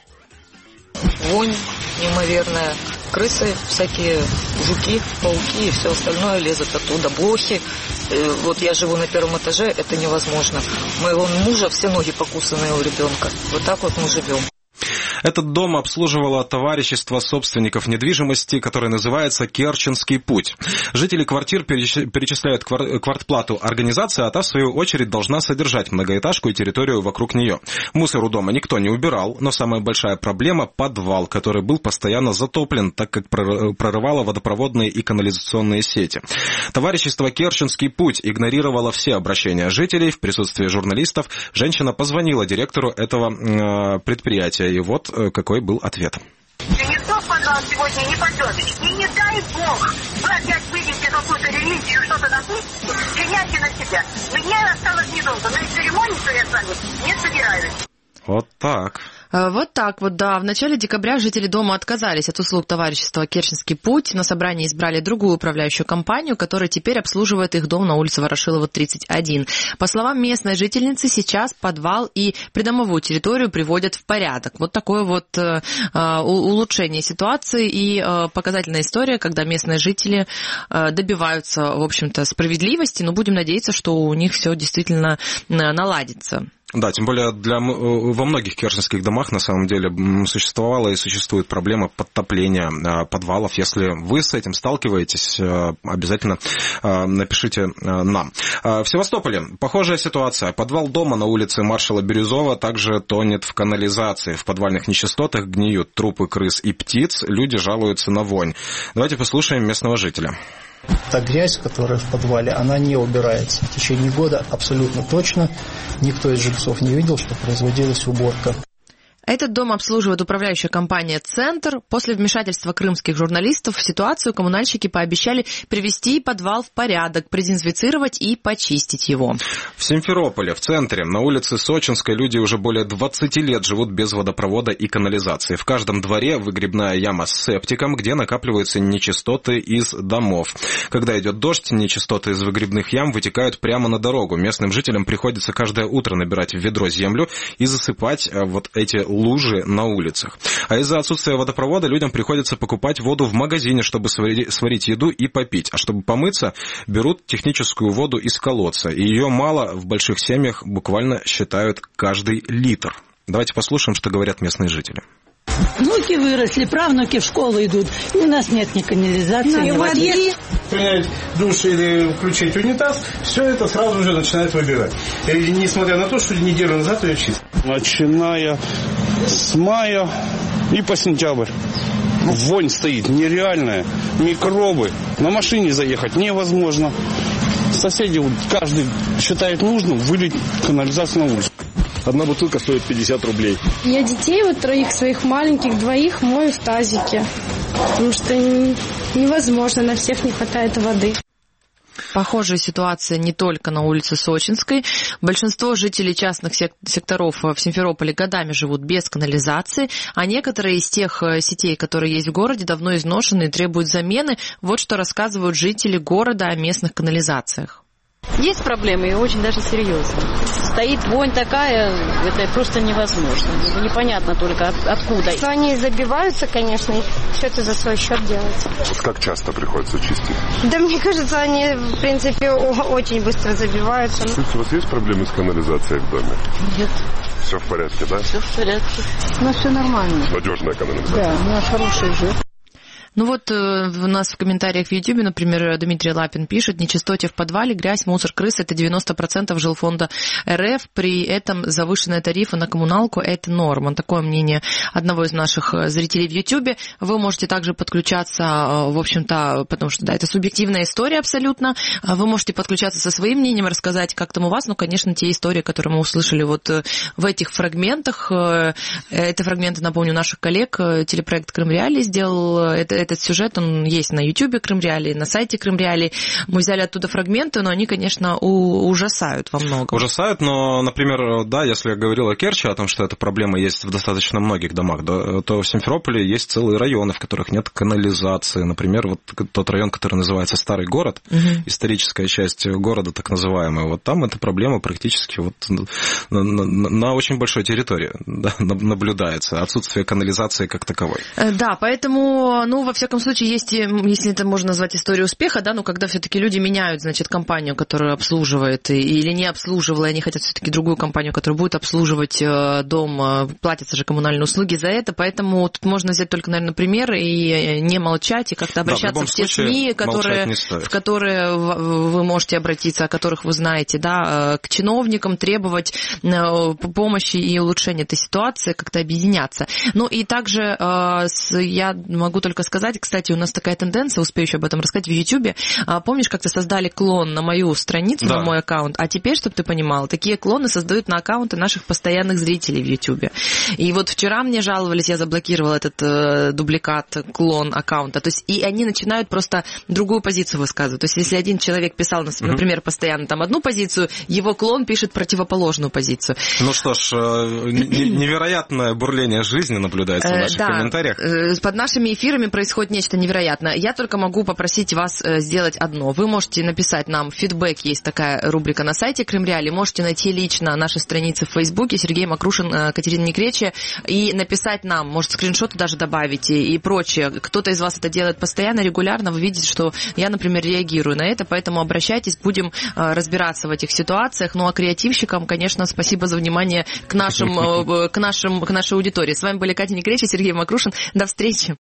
Вонь неимоверная, крысы всякие, жуки, пауки и все остальное лезут оттуда, блохи. Вот я живу на 1-м этаже, это невозможно. Моего мужа все ноги покусанные у ребенка. Вот так вот мы живем. Этот дом обслуживало товарищество собственников недвижимости, которое называется «Керченский путь». Жители квартир перечисляют квартплату организации, а та, в свою очередь, должна содержать многоэтажку и территорию вокруг нее. Мусор у дома никто не убирал, но самая большая проблема – подвал, который был постоянно затоплен, так как прорывало водопроводные и канализационные сети. Товарищество «Керченский путь» игнорировало все обращения жителей. В присутствии журналистов женщина позвонила директору этого предприятия. И вот какой был ответ. Никто в подвал сегодня не пойдет. И не дай бог, вы опять выйдете какую-то религию, что-то напустите, принятие на себя. Мне осталось недолго, но и церемониться я с вами не собираюсь. Вот так. Вот так вот, да. В начале декабря жители дома отказались от услуг товарищества «Керченский путь». На собрании избрали другую управляющую компанию, которая теперь обслуживает их дом на улице Ворошилова, 31. По словам местной жительницы, сейчас подвал и придомовую территорию приводят в порядок. Вот такое вот улучшение ситуации и показательная история, когда местные жители добиваются, в общем-то, справедливости. Но будем надеяться, что у них все действительно наладится. Да, тем более во многих керченских домах на самом деле существовала и существует проблема подтопления подвалов. Если вы с этим сталкиваетесь, обязательно напишите нам. В Севастополе похожая ситуация. Подвал дома на улице Маршала Бирюзова также тонет в канализации. В подвальных нечистотах гниют трупы крыс и птиц. Люди жалуются на вонь. Давайте послушаем местного жителя. Та грязь, которая в подвале, она не убирается. В течение года абсолютно точно никто из жильцов не видел, что производилась уборка. Этот дом обслуживает управляющая компания «Центр». После вмешательства крымских журналистов в ситуацию коммунальщики пообещали привести подвал в порядок, продезинфицировать и почистить его. В Симферополе, в центре, на улице Сочинской, люди уже более 20 лет живут без водопровода и канализации. В каждом дворе выгребная яма с септиком, где накапливаются нечистоты из домов. Когда идет дождь, нечистоты из выгребных ям вытекают прямо на дорогу. Местным жителям приходится каждое утро набирать в ведро землю и засыпать вот эти лужи на улицах. А из-за отсутствия водопровода людям приходится покупать воду в магазине, чтобы сварить еду и попить. А чтобы помыться, берут техническую воду из колодца. И ее мало, в больших семьях буквально считают каждый литр. Давайте послушаем, что говорят местные жители. Внуки выросли, правнуки в школу идут. И у нас нет ни канализации, ни воды. Принять душ или включить унитаз, все это сразу же начинает выбирать. И несмотря на то, что неделю назад ее чистили. Начиная с мая и по сентябрь. Вонь стоит нереальная, микробы. На машине заехать невозможно. Соседи, каждый считает нужным вылить канализацию на улицу. Одна бутылка стоит 50 рублей. Я детей, вот 3 своих маленьких, 2 мою в тазике. Потому что невозможно, на всех не хватает воды. Похожая ситуация не только на улице Сочинской. Большинство жителей частных секторов в Симферополе годами живут без канализации, а некоторые из тех сетей, которые есть в городе, давно изношены и требуют замены. Вот что рассказывают жители города о местных канализациях. Есть проблемы, и очень даже серьезно. Стоит вонь такая, это просто невозможно. Непонятно только откуда. Они забиваются, конечно, и все это за свой счет делается. Как часто приходится чистить? Да мне кажется, они, в принципе, очень быстро забиваются. У вас есть проблемы с канализацией в доме? Нет. Все в порядке, да? Все в порядке. У нас все нормально. Надежная канализация? Да, у нас хороший жир. Ну вот у нас в комментариях в YouTube, например, Дмитрий Лапин пишет: нечистоте в подвале, грязь, мусор, крысы — это 90% жилфонда РФ, при этом завышенные тарифы на коммуналку — это норма. Такое мнение одного из наших зрителей в YouTube. Вы можете также подключаться, в общем-то, потому что, да, это субъективная история абсолютно. Вы можете подключаться со своим мнением, рассказать, как там у вас. Ну, конечно, те истории, которые мы услышали вот в этих фрагментах. Это фрагменты, напомню, наших коллег. Телепроект «Крым Реалии» сделал этот сюжет, он есть на YouTube «Крым Реалии», на сайте «Крым Реалии». Мы взяли оттуда фрагменты, но они, конечно, ужасают во многом. Ужасают, но, например, да, если я говорил о Керчи, о том, что эта проблема есть в достаточно многих домах, да, то в Симферополе есть целые районы, в которых нет канализации. Например, вот тот район, который называется Старый город, историческая часть города так называемая, вот там эта проблема практически вот на очень большой территории, да, наблюдается, отсутствие канализации как таковой. Да, поэтому, ну, во всяком случае, есть, если это можно назвать историей успеха, да, ну, когда все-таки люди меняют, значит, компанию, которая обслуживает, или не обслуживала, и они хотят все-таки другую компанию, которая будет обслуживать дом, платятся же коммунальные услуги за это, поэтому тут можно взять только, наверное, пример и не молчать, и как-то обращаться в те СМИ, в которые вы можете обратиться, о которых вы знаете, да, к чиновникам, требовать помощи и улучшения этой ситуации, как-то объединяться. Ну, и также я могу только сказать, кстати, у нас такая тенденция, успею еще об этом рассказать, в YouTube. Помнишь, как-то создали клон на мою страницу, да, на мой аккаунт, а теперь, чтобы ты понимал, такие клоны создают на аккаунты наших постоянных зрителей в YouTube. И вот вчера мне жаловались, я заблокировала этот дубликат, клон аккаунта, то есть и они начинают просто другую позицию высказывать. То есть если один человек писал, например, постоянно там одну позицию, его клон пишет противоположную позицию. Ну что ж, невероятное бурление жизни наблюдается в наших комментариях. Под нашими эфирами происходит нечто невероятное. Я только могу попросить вас сделать одно. Вы можете написать нам фидбэк, есть такая рубрика на сайте Крым Реалии, можете найти лично наши страницы в Фейсбуке, Сергей Макрушин, Катерина Некречия, и написать нам, может, скриншоты даже добавить и прочее. Кто-то из вас это делает постоянно, регулярно, вы видите, что я, например, реагирую на это, поэтому обращайтесь, будем разбираться в этих ситуациях. Ну, а креативщикам, конечно, спасибо за внимание к нашей аудитории. С вами были Катя Некречия, Сергей Макрушин. До встречи.